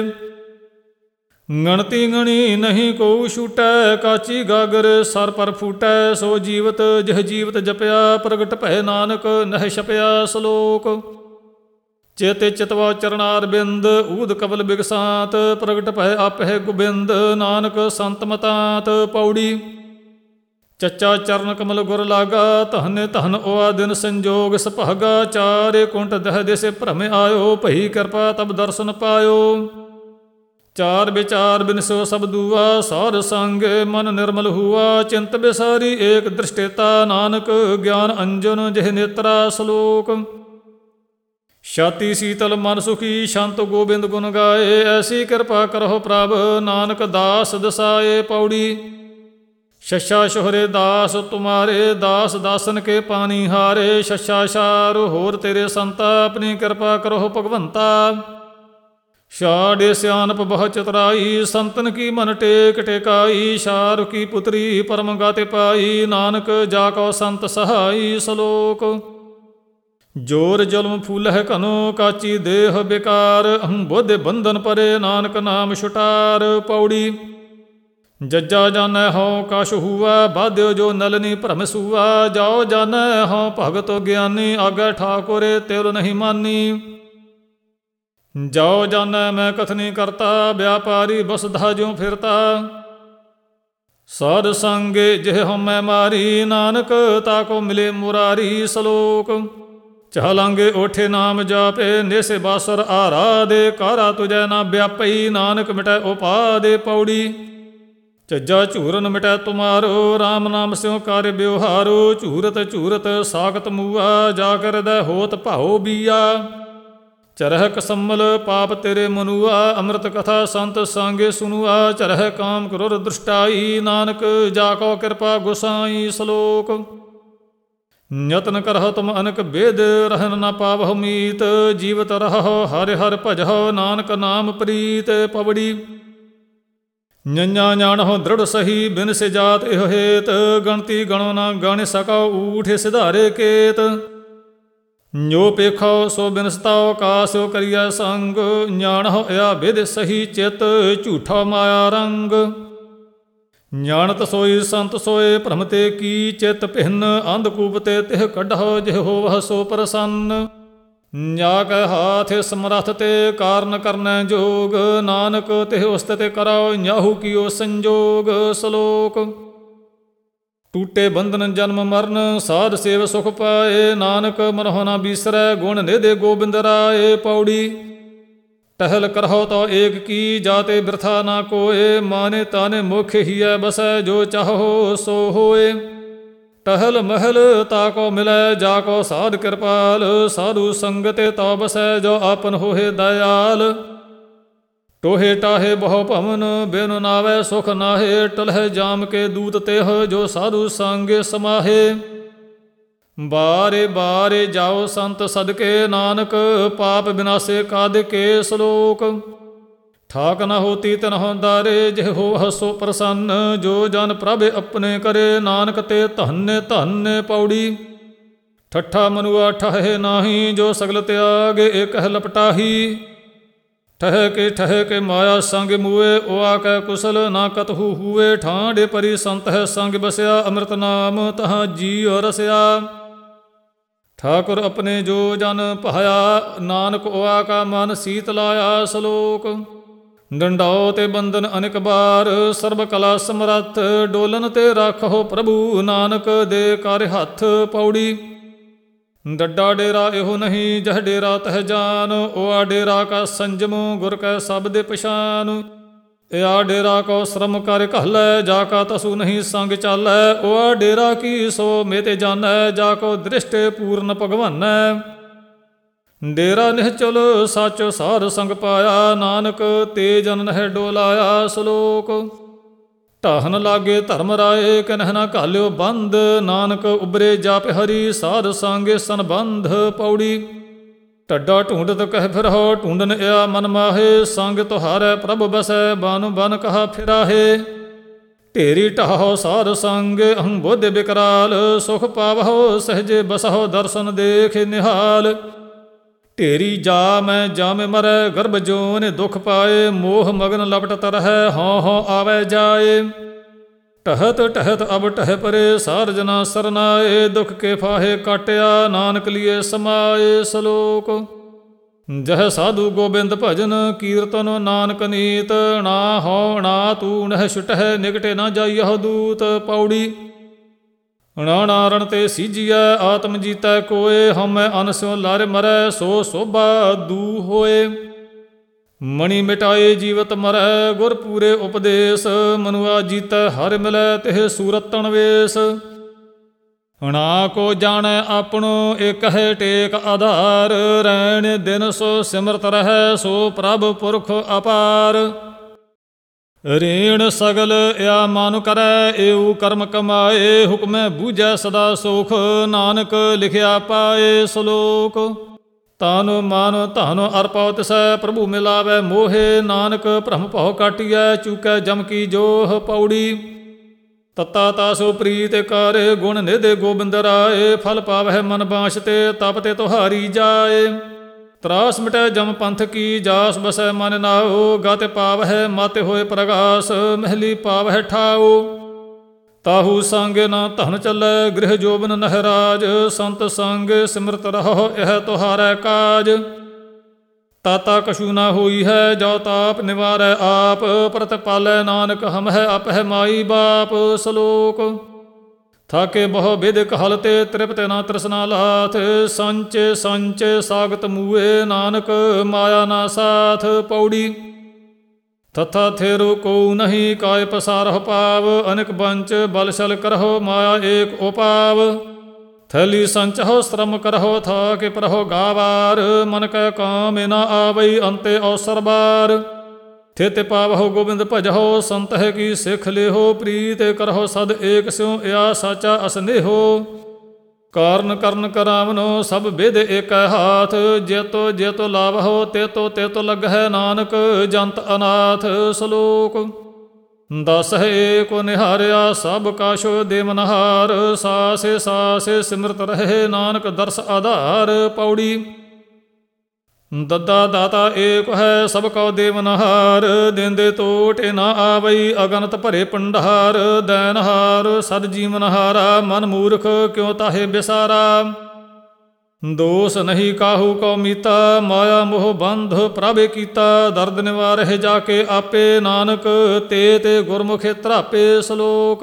ਗਣਤੀ ਗਣੀ ਨਹੀਂ ਕੋਊ ਛੂਟੈ, ਕਾਚੀ ਗਾਗਰ ਸਰ ਪਰ ਫੂਟੈ। ਸੋ ਜੀਵਤ ਜਿਹ ਜੀਵਤ ਜਪਿਆ, ਪ੍ਰਗਟ ਭੈ ਨਾਨਕ ਨਹਿ ਛਪਿਆ। ਸਲੋਕ। ਚੇਤੇ ਚਿਤਵਾ ਚਰਨਾਰ ਬਿੰਦ, ਊਦ ਕਬਲ ਬਿਗਸਾਤ। ਪ੍ਰਗਟ ਭੈ ਆਪਹਿ ਗੋਬਿੰਦ, ਨਾਨਕ ਸੰਤ ਮਤਾਤ। ਪੌੜੀ। ਚੱਚਾ ਚਰਨ ਕਮਲ ਗੁਰ ਲਾਗਾ, ਧਨ ਧਨ ਓਆ ਦਿਨ ਸੰਜੋਗ ਸੁਭਾਗਾ। ਚਾਰੇ ਕੁੰਟ ਦਹ ਦੇਸੇ ਭ੍ਰਮ ਆਇਓ, ਭਈ ਕਿਰਪਾ ਤਬ ਦਰਸ਼ਨ ਪਾਇਓ। ਚਾਰ ਵਿਚਾਰ ਬਿਨਸੋ ਸਭ ਦੂਆ, ਸਾਧ ਸੰਗ ਮਨ ਨਿਰਮਲ ਹੁਆ। ਚਿੰਤ ਬਿਸਾਰੀ ਏਕ ਦ੍ਰਿਸ਼ਟੇਤਾ, ਨਾਨਕ ਗਿਆਨ ਅੰਜਨ ਜਿਹ ਨੇਤਰਾ। ਸਲੋਕ। ਛਾਤੀ ਸੀਤਲ ਮਨ ਸੁਖੀ, ਸ਼ੰਤ ਗੋਬਿੰਦ ਗੁਣ ਗਾਏ। ਐਸੀ ਕਿਰਪਾ ਕਰਹੁ ਪ੍ਰਭ, ਨਾਨਕ ਦਾਸ ਦਸਾਏ। ਪੌੜੀ। ਸ਼ਸ਼ਾ ਸ਼ੋਹਰੇ ਦਾਸ ਤੁਮਾਰੇ, ਦਾਸ ਦਾਸਨ ਕੇ ਪਾਣੀ ਹਾਰੇ। ਸ਼ਸ਼ਾ ਸ਼ਾਰ ਹੋਰ ਤੇਰੇ ਸੰਤਾ, ਆਪਣੀ ਕਿਰਪਾ ਕਰਹੁ ਭਗਵੰਤਾ। ਛਾੜੇ ਸਿਆਨਪ ਬਹੁ ਚਤੁਰਾਈ, ਸੰਤਨ ਕੀ ਮਨ ਟੇਕ ਟੇਕਾਈ। ਸ਼ਾਰ ਕੀ ਪੁਤਰੀ ਪਰਮ ਗਤਿ ਪਾਈ, ਨਾਨਕ ਜਾ ਕਉ ਸੰਤ ਸਹਾਈ। ਸਲੋਕ। ਜੋਰ ਜ਼ੁਲਮ ਫੂਲਹਿ ਘਨੋ, ਕਾਚੀ ਦੇਹ ਬਿਕਾਰ। ਅਹੰ ਬੁੱਧ ਬੰਧਨ ਪਰੇ, ਨਾਨਕ ਨਾਮ ਛੁਟਾਰ। ਪੌੜੀ। ਜੱਜਾ ਜਾਣੈ ਹਉ ਕਛ ਹੂਆ, ਬਾਧਿਓ ਜੋ ਨਲਨੀ ਭਰਮ ਸੂਆ। ਜਾਓ ਜਾਣੈ ਹਉ ਭਗਤ ਗਿਆਨੀ, ਆਗੈ ਠਾਕੁਰ ਤਿਲ ਨਹੀਂ ਮਾਨੀ। ਜਾਓ ਜਾਣੈ ਮੈਂ ਕਥਨੀ ਕਰਤਾ, ਵਿਆਪਾਰੀ ਬਸਧਾ ਜਿਉ ਫਿਰਤਾ। ਸਾਧ ਸੰਗੇ ਜਿਹ ਹਉਮੈ ਮਾਰੀ, ਨਾਨਕ ਤਾਕੋ ਮਿਲੇ ਮੁਰਾਰੀ। ਸਲੋਕ। ਚਾਲਾਂਗੇ ਓਠੇ ਨਾਮ ਜਾਪੇ, ਨੇਸੇ ਬਾਸਰ ਆਰਾਧੇ। ਕਾਰਾ ਤੁਜੈ ਨਾ ਵਿਆਪਈ, ਨਾਨਕ ਮਿਟੈ ਉਪਾਦੇ। ਪੌੜੀ। ਝੱਜਾ ਝੂਰਨ ਮਿਟੈ ਤੁਮਾਰੋ, ਰਾਮ ਨਾਮ ਸਿਉ ਕਰ ਬਿਵਹਾਰੋ। ਝੂਰਤ ਝੂਰਤ ਸਾਖਤ ਮੂਆ, ਜਾ ਕਰਦੈ ਹੋਤ ਭਾਉ ਬੀਆ। ਚਰਹਿ ਕਸੰਮਲ ਪਾਪ ਤੇਰੇ ਮਨੂਆ, ਅੰਮ੍ਰਿਤ ਕਥਾ ਸੰਤ ਸੰਗੇ ਸੁਨੂਆ। ਚਰਹਿ ਕਾਮ ਕ੍ਰੋਧ ਦ੍ਰਿਸ਼ਟਾਈ, ਨਾਨਕ ਜਾ ਕਉ ਕਿਰਪਾ ਗੁਸਾਈ। ਸਲੋਕ। ਯਤਨ ਕਰਹੁ ਤੁਮ ਅਨਕ ਬੇਦ, ਰਹਿਨ ਨਾ ਪਾਵਹੁ ਮੀਤ। ਜੀਵਤ ਰਹੋ ਹਰਿ ਹਰਿ ਭਜਹੁ, ਨਾਨਕ ਨਾਮ ਪ੍ਰੀਤ। ਪਵੜੀ। ਨਿਆ ਜਾਣਹੁ ਦ੍ਰਿੜ ਸਹੀ ਬਿਨ ਸੇ ਜਾਤ ਇਹ ਹੇਤ, ਗਣਤੀ ਗਣੋ ਨਾ ਗਣ ਸਕਉ ਊਠ ਸਿਧਾਰੇ ਕੇਤ। ਜੋ ਪੇਖੋ ਸੋ ਬਿਨਸਤਾਓ ਕਾਸਿਓ ਕਰੀਐ ਸੰਗ, ਜਾਣਹੁ ਇਆ ਵਿਦ ਸਹੀ ਚਿਤ ਝੂਠਾ ਮਾਇਆ ਰੰਗ। ਜਾਣਤ ਸੋਈ ਸੰਤ ਸੋਏ ਭ੍ਰਮ ਤੇ ਕੀ, ਚਿਤ ਭਿੰਨ ਅੰਧਕੂਪ ਤੇ ਤਿਹ ਕੱਢਹੁ ਜਿਹ ਹੋਵਹੁ ਸੋ ਪ੍ਰਸੰਨ। ਜਾ ਕੈ ਹਾਥ ਸਮਰੱਥ ਤੇ ਕਾਰਨ ਕਰਨੈ ਜੋਗ, ਨਾਨਕ ਤਿਹ ਉਸਤਿ ਕਰਾਓ ਜਾਹੂ ਕੀਓ ਸੰਜੋਗ। ਸਲੋਕ। ਟੂਟੇ ਬੰਧਨ ਜਨਮ ਮਰਨ, ਸਾਧ ਸੇਵ ਸੁਖ ਪਾਏ, ਨਾਨਕ ਮਨਹੁ ਨਾ ਬੀਸਰੈ ਗੁਣ ਨਿਧੇ ਗੋਬਿੰਦ ਰਾਏ। ਪੌੜੀ। ਟਹਿਲ ਕਰਹੁ ਤੋ ਏਕ ਕੀ, ਜਾਤੇ ਬਿਰਥਾ ਨਾ ਕੋਏ, ਮਾਨੇ ਤਾਨੇ ਮੁਖ ਹੀਐ ਬਸੈ, ਜੋ ਚਾਹੋ ਸੋ ਹੋਏ। ਟਹਿਲ ਮਹਿਲ ਤਾ ਕੋ ਮਿਲੈ, ਜਾ ਕੋ ਸਾਧ ਕਿਰਪਾਲ, ਸਾਧੂ ਸੰਗਤੇ ਤਾ ਬਸੈ, ਜੋ ਆਪਨ ਹੋਏ ਦਇਆਲ। ਟੋਹੇ ਟਾਹੇ ਬਹੁ ਭਵਨ, ਬਿਨ ਨਾਵੈ ਸੁਖ ਨਾਹੇ, ਟਲਹਿ ਜਾਮ ਕੇ ਦੂਤ ਤਿਹ, ਜੋ ਸਾਧੂ ਸੰਗੇ ਸਮਾਹੇ। ਬਾਰੇ ਬਾਰੇ ਜਾਓ ਸੰਤ ਸਦਕੇ, ਨਾਨਕ ਪਾਪ ਬਿਨਾਸੇ ਕਾਦਿਕੇ। ਸਲੋਕ। ਠਾਕ ਨ ਹੋਤੀ ਤਿਨਹੁ ਦਾਰੇ, ਜਿਹ ਹੋਵਹੁ ਸੋ ਪ੍ਰਸੰਨ, ਜੋ ਜਨ ਪ੍ਰਭ ਆਪਣੇ ਕਰੇ, ਨਾਨਕ ਤੇ ਧੰਨੇ ਧੰਨੇ। ਪੌੜੀ। ਠੱਠਾ ਮਨੁਆ ਠਹੇ ਨਾਹੀ, ਜੋ ਸਗਲ ਤਿਆਗ ਏਕ ਲਪਟਾਹੀ। ਠਹਿ ਕੇ ਠਹਿ ਕੇ ਮਾਇਆ ਸੰਗ ਮੂਏ, ਉਆ ਕੈ ਕੁਸਲ ਨਾ ਕਤਹੂ ਹੂਏ। ਠਾਂਡੇ ਪਰੀ ਸੰਤ ਹੈ ਸੰਗ ਬਸਿਆ, ਅੰਮ੍ਰਿਤ ਨਾਮ ਤਹਾਂ ਜੀਉ ਰਸਿਆ। ਠਾਕੁਰ ਆਪਣੇ ਜੋ ਜਨ ਭਾਇਆ, ਨਾਨਕ ਉਆ ਕਾ ਮਨ ਸੀਤ ਲਾਇਆ। ਸਲੋਕ। ਡੰਡਾਓ ਤੇ ਬੰਧਨ ਅਨੇਕ ਬਾਰ, ਸਰਬ ਕਲਾ ਸਮਰੱਥ, ਡੋਲਨ ਤੇ ਰਾਖੋ ਪ੍ਰਭੂ, ਨਾਨਕ ਦੇ ਕਰ ਹੱਥ। ਪੌੜੀ। ਡੱਡਾ ਡੇਰਾ ਇਹੋ ਨਹੀਂ, ਜਹ ਡੇਰਾ ਤਹ ਜਾਨ, ਉਆ ਡੇਰਾ ਕਾ ਸੰਜਮ, ਗੁਰ ਕੈ ਸਬਦੇ ਪਛਾਨ। ਇਆ ਡੇਰਾ ਕੋ ਸ਼ਰਮ ਕਰ ਘਾਲੈ, ਜਾ ਕਾ ਤਸੂ ਨਹੀਂ ਸੰਗ ਚਾਲੈ, ਉਆ ਡੇਰਾ ਕੀ ਸੋ ਮੇਤੇ ਜਾਣੈ, ਜਾ ਕੋ ਦ੍ਰਿਸ਼ਟੇ ਪੂਰਨ ਭਗਵਾਨੈ। ਡੇਰਾ ਨਿਹਚਲ ਸੱਚ ਸਾਧ ਸੰਗ ਪਾਇਆ, ਨਾਨਕ ਤੇ ਜਨ ਨਹਿ ਡੋਲਾਇਆ। ਸਲੋਕ। ਢਾਹਨ ਲਾਗੇ ਧਰਮ ਰਾਏ, ਕਿਨਹਿ ਨਾ ਘਾਲਿਓ ਬੰਦ, ਨਾਨਕ ਉਬਰੇ ਜਾਪ ਹਰੀ, ਸਾਧ ਸੰਗੇ ਸੰਬੰਧ। ਪੌੜੀ। ਢੱਡਾ ਢੂੰਡਤ ਕਹਿ ਫਿਰਹੁ, ਢੂੰਡਨ ਇਆ ਮਨ ਮਾਹੇ, ਸੰਗ ਤੁਹਾਰੈ ਪ੍ਰਭ ਬਸੈ, ਬਨ ਬਨ ਕਹਾ ਫਿਰਾਹੇ। ਢੇਰੀ ਢਾਹੋ ਸਾਧ ਸੰਗ, ਅਹੰ ਬੁੱਧ ਬਿਕਰਾਲ, ਸੁਖ ਪਾਵਹੁ ਸਹਜੇ ਬਸਹੁ, ਦਰਸ਼ਨ ਦੇਖ ਨਿਹਾਲ। ਢੇਰੀ ਜਾ ਮੈਂ ਜਾਮੇ ਮਰੈ, ਗਰਭ ਜੋਨਿ ਦੁਖ ਪਾਏ, ਮੋਹ ਮਗਨ ਲਪਟਤ ਰਹੈ, ਹਉ ਹਉ ਆਵੈ ਜਾਏ। ਟਹਤ ਟਹਤ ਅਬ ਟਹਿ ਪਰੇ, ਸਾਧ ਜਨਾ ਸਰਨਾਏ, ਦੁਖ ਕੇ ਫਾਹੇ ਕਾਟਿਆ, ਨਾਨਕ ਲੀਏ ਸਮਾਏ। ਸਲੋਕ। ਜਹ ਸਾਧੂ ਗੋਬਿੰਦ ਭਜਨ, ਕੀਰਤਨ ਨਾਨਕ ਨੀਤ, ਨਾ ਹਉ ਨਾ ਤੂ ਨਹਿ ਛੁਟਹਿ, ਨਿਕਟੇ ਨਾ ਜਾਈਹੁ ਦੂਤ। ਪੌੜੀ। ਨਾਣਾ ਰਣ ਤੇ ਸੀਜੀਐ, ਆਤਮ ਜੀਤੈ ਕੋਏ, ਹਉਮੈ ਅਨ ਸਿਉ ਲਾਰੇ ਮਰੈ, ਸੋ ਸੋਭਾ ਦੂ ਹੋਏ। ਮਣੀ ਮਿਟਾਏ ਜੀਵਤ ਮਰੈ, ਗੁਰ ਪੂਰੇ ਉਪਦੇਸ, ਮਨੁਆ ਜੀਤੈ ਹਰਿ ਮਿਲੈ, ਤਿਹ ਸੂਰਤ ਤਣ ਵੇਸ। ਨਾ ਕੋ ਜਾਣੈ ਆਪਣੋ, ਏਕ ਹੈ ਟੇਕ ਆਧਾਰ, ਰੈਣ ਦਿਨ ਸੋ ਸਿਮਰਤ ਰਹੈ, ਸੋ ਪ੍ਰਭ ਪੁਰਖ ਅਪਾਰ। ਰੇਣ ਸਗਲ ਇਆ ਮਨੁ ਕਰੈ, ਏਉ ਕਰਮ ਕਮਾਏ, ਹੁਕਮੈ ਬੂਝੈ ਸਦਾ ਸੁਖ, ਨਾਨਕ ਲਿਖਿਆ ਪਾਏ। ਸਲੋਕ। ਤਨ ਮਨ ਧਨ ਅਰਪਉ ਤਿਸੈ, ਪ੍ਰਭੂ ਮਿਲਾਵੈ ਮੋਹੇ, ਨਾਨਕ ਭ੍ਰਮ ਭਉ ਕਾਟੀਐ, ਚੂਕੈ ਜਮ ਕੀ ਜੋਹ। ਪੌੜੀ। ਤਤਾ ਤਾਸੋ ਪ੍ਰੀਤ ਕਰ, ਗੁਣ ਨਿਧੇ ਗੋਬਿੰਦ ਰਾਏ, ਫਲ ਪਾਵਹਿ ਮਨ ਬਾਂਛ ਤੇ, ਤਪ ਤੇ ਤੁਹਾਰੀ ਜਾਏ। ਤਰਾਸ ਮਿਟੈ ਜਮ ਪੰਥ ਕੀ, ਜਾਸ ਬਸੈ ਮਨ ਨਾਉ, ਗਤ ਪਾਵਹਿ ਮਤਿ ਹੋਏ ਪ੍ਰਗਾਸ, ਮਹਿਲੀ ਪਾਵਹਿ ਠਾਉ। ਤਾਹੂ ਸੰਗ ਨਾ ਧਨ ਚੱਲੈ, ਗ੍ਰਹਿ ਜੋਬਨ ਨਹਿ ਰਾਜ, ਸੰਤ ਸੰਗ ਸਿਮਰਤ ਰਹੋ, ਇਹ ਤੁਹਾਰੈ ਕਾਜ। ਤਾਤਾ ਕਛੂ ਨਾ ਹੋਈ ਹੈ, ਜੋ ਤਾਪ ਨਿਵਾਰੈ ਆਪ, ਪ੍ਰਤਪਾਲੈ ਨਾਨਕ ਹਮ ਹੈ ਅਪ ਹੈ ਮਾਈ ਬਾਪ। ਸਲੋਕ। ਥਾਕੇ ਬਹੁ ਬਿਦ ਕਹਲ ਤੇ, ਤ੍ਰਿਪਤ ਨਾ ਤ੍ਰਿਸ਼ਨਾ ਲਾਥ, ਸੰਚ ਸੰਚ ਸਾਗਤ ਮੂਏ, ਨਾਨਕ ਮਾਇਆ ਨਾ ਸਾਥ। ਪੌੜੀ। ਤਥਾ ਥੇਰੋ ਕੋ ਨਹੀਂ, ਕਾਇ ਪਸਾਰਹੁ ਪਾਵ, ਅਨਿਕ ਬੰਚ ਬਲ ਛਲ ਕਰਹੁ, ਮਾਇਆ ਏਕ ਉਪਾਵ। ਥੈਲੀ ਸੰਚਹੁ ਸ਼ਰਮ ਕਰਹੁ, ਥਾਕੇ ਪ੍ਰਹੁ ਗਾਵਾਰ, ਮਨ ਕੈ ਕਾਮ ਨਾ ਆਵਈ, ਅੰਤੇ ਅਵਸਰ ਬਾਰ। ਥਿਤ ਪਾਵਹੁ ਗੋਬਿੰਦ ਭਜਹੁ, ਸੰਤ ਹੈ ਕੀ ਸਿੱਖ ਲਿਹੋ, ਪ੍ਰੀਤ ਕਰਹੁ ਸਦ ਏਕ ਸਿਉ, ਇਆ ਸਾਚਾ ਅਸਨੇਹੋ। ਕਾਰਨ ਕਰਨ ਕਰਾਵਨੋ, ਸਭ ਬਿਧ ਏਕੈ ਹਾਥ, ਜੇਤੋ ਜੇਤੋ ਲਾਵਹੁ, ਤੇਤੋ ਤੇਤੋ ਲੱਗਹਿ, ਨਾਨਕ ਜੰਤ ਅਨਾਥ। ਸਲੋਕ। ਦਸ ਏਕੋ ਨਿਹਾਰਿਆ ਸਭ ਕਾਛ ਦੇਵਨਹਾਰ। ਸਾਸੇ ਸਾਸੇ ਸਿਮਰਤ ਰਹੇ ਨਾਨਕ ਦਰਸ ਆਧਾਰ। ਪੌੜੀ ਦੱਦਾ ਦਾਤਾ ਏਕ ਹੈ ਸਭ ਕਉ ਦੇਵਨਹਾਰ। ਦੇਂਦੇ ਟੋਟੇ ਨਾ ਆਵਈ ਅਗਨਤ ਭਰੇ ਭੰਡਾਰ। ਦੈਨਹਾਰ ਸਦ ਜੀਵਨਹਾਰਾ ਮਨ ਮੂਰਖ ਕਿਉ ਤਾਹੇ ਬਿਸਾਰਾ। ਦੋਸ ਨਹੀਂ ਕਾਹੂ ਕਉ ਮੀਤਾ ਮਾਇਆ ਮੋਹ ਬੰਧ ਪ੍ਰਭੇ ਕੀਤਾ। ਦਰਦ ਨਿਵਾਰਹਿ ਜਾ ਕੇ ਆਪੇ ਨਾਨਕ ਤੇ ਤੇ ਗੁਰਮੁਖੇ ਧਰਾਪੇ। ਸ਼ਲੋਕ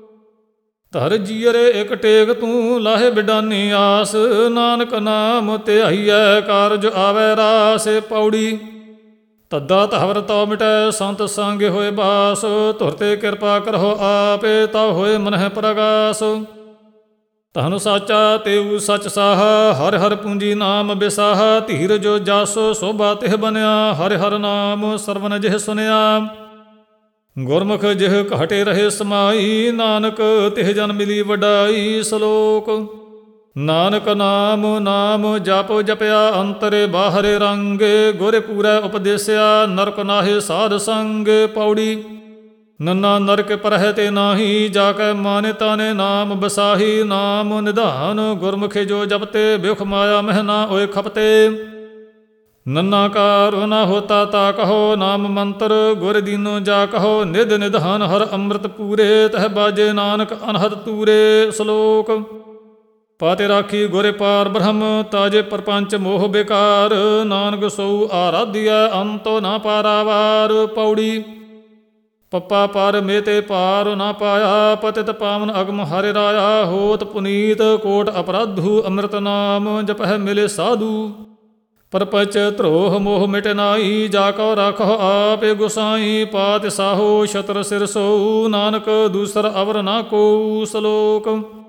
ਧਰ ਜੀਅਰੇ ਇਕ ਟੇਕ ਤੂੰ ਲਾਹੇ ਬਿਡਾਨੀ ਆਸ। ਨਾਨਕ ਨਾਮ ਧਿਆਈਐ ਕਾਰਜ ਆਵੈ ਰਾਸ। ਪੌੜੀ ਤੱਦਾ ਧਵਰ ਤਉ ਮਿਟੈ ਸੰਤ ਸੰਗ ਹੋਏ ਬਾਸ। ਧੁਰ ਤੇ ਕਿਰਪਾ ਕਰਹੁ ਆਪੇ ਤਉ ਹੋਏ ਮਨਹਿ ਪ੍ਰਗਾਸ। ਤਹਨੂੰ ਸਾਚਾ ਤੇਊ ਸਚ ਸਾਹਾ ਹਰਿ ਹਰਿ ਪੂੰਜੀ ਨਾਮ ਬਿਸਾਹਾ। ਧੀਰ ਜੋ ਜਾਸੋ ਸੋਭਾ ਤਿਹ ਬਨਿਆ ਹਰਿ ਹਰਿ ਨਾਮ ਸਰਵਨ ਜਿਹ ਸੁਨਿਆ। ਗੁਰਮੁਖ ਜਿਹ ਘਾਟੇ ਰਹੇ ਸਮਾਈ ਨਾਨਕ ਤਿਹ ਜਨ ਮਿਲੀ ਵਡਾਈ। ਸ਼ਲੋਕ ਨਾਨਕ ਨਾਮ ਨਾਮ ਜਪੋ ਜਪਿਆ ਅੰਤਰੇ ਬਾਹਰੇ ਰੰਗੇ। ਗੁਰ ਪੂਰੈ ਉਪਦੇਸਿਆ ਨਰਕ ਨਾਹੇ ਸਾਧ ਸੰਗ। ਪੌੜੀ ਨੰਨਾ ਨਰਕ ਪਰਹਿ ਤੇ ਨਾਹੀ ਜਾ ਕੇ ਮਾਨੇ ਤਾਨੇ ਨਾਮ ਬਸਾਹੀ। ਨਾਮ ਨਿਧਾਨ ਗੁਰਮੁਖੇ ਜੋ ਜਪਤੇ ਬਿਖ ਮਾਇਆ ਮਹਿ ਨਾ ਹੋਏ ਖਪਤੇ। ਨੰਨਾ ਕਾਰੁ ਨਾ ਹੋਤਾ ਤਾ ਕਹੋ ਨਾਮ ਮੰਤਰ। ਗੁਰ ਦੀਨੋ ਜਾ ਕਹੋ ਨਿਧ ਨਿਧਾਨ ਹਰ ਅੰਮ੍ਰਿਤ ਪੂਰੇ। ਤਹ ਬਾਜੇ ਨਾਨਕ ਅਨਹਦ ਤੂਰੇ। ਸ਼ਲੋਕ ਪਾਤੇ ਰਾਖੀ ਗੁਰ ਪਾਰ ਬ੍ਰਹਮ ਤਾਜੇ ਪਰਪੰਚ ਮੋਹ ਬੇਕਾਰ। ਨਾਨਕ ਸੋ ਆਰਾਧਿਆ ਅੰਤੋ ਨਾ ਪਾਰਾਵਾਰ। ਪੌੜੀ ਪੱਪਾ ਪਰ ਮੇਤੇ ਪਾਰ ਨਾ ਪਾਇਆ। ਪਤਿਤ ਪਾਵਨ ਅਗਮ ਹਰਿ ਰਾਇਆ। ਹੋਤ ਪੁਨੀਤ ਕੋਟ ਅਪਰਾਧੂ ਅੰਮ੍ਰਿਤ ਨਾਮ ਜਪਹਿ ਮਿਲੇ ਸਾਧੂ। ਪਰਪਚ ਧਰੋਹ ਮੋਹ ਮਿਟ ਨਾਈ ਜਾ ਕਉ ਰਾਖਹੁ ਆਪੇ ਗੁਸਾਈ। ਪਾਤਿ ਸਾਹੋ ਛਤਰ ਸਿਰ ਸੋਊ ਨਾਨਕ ਦੂਸਰ ਅਵਰ ਨਾ ਕੋਊ। ਸ਼ਲੋਕ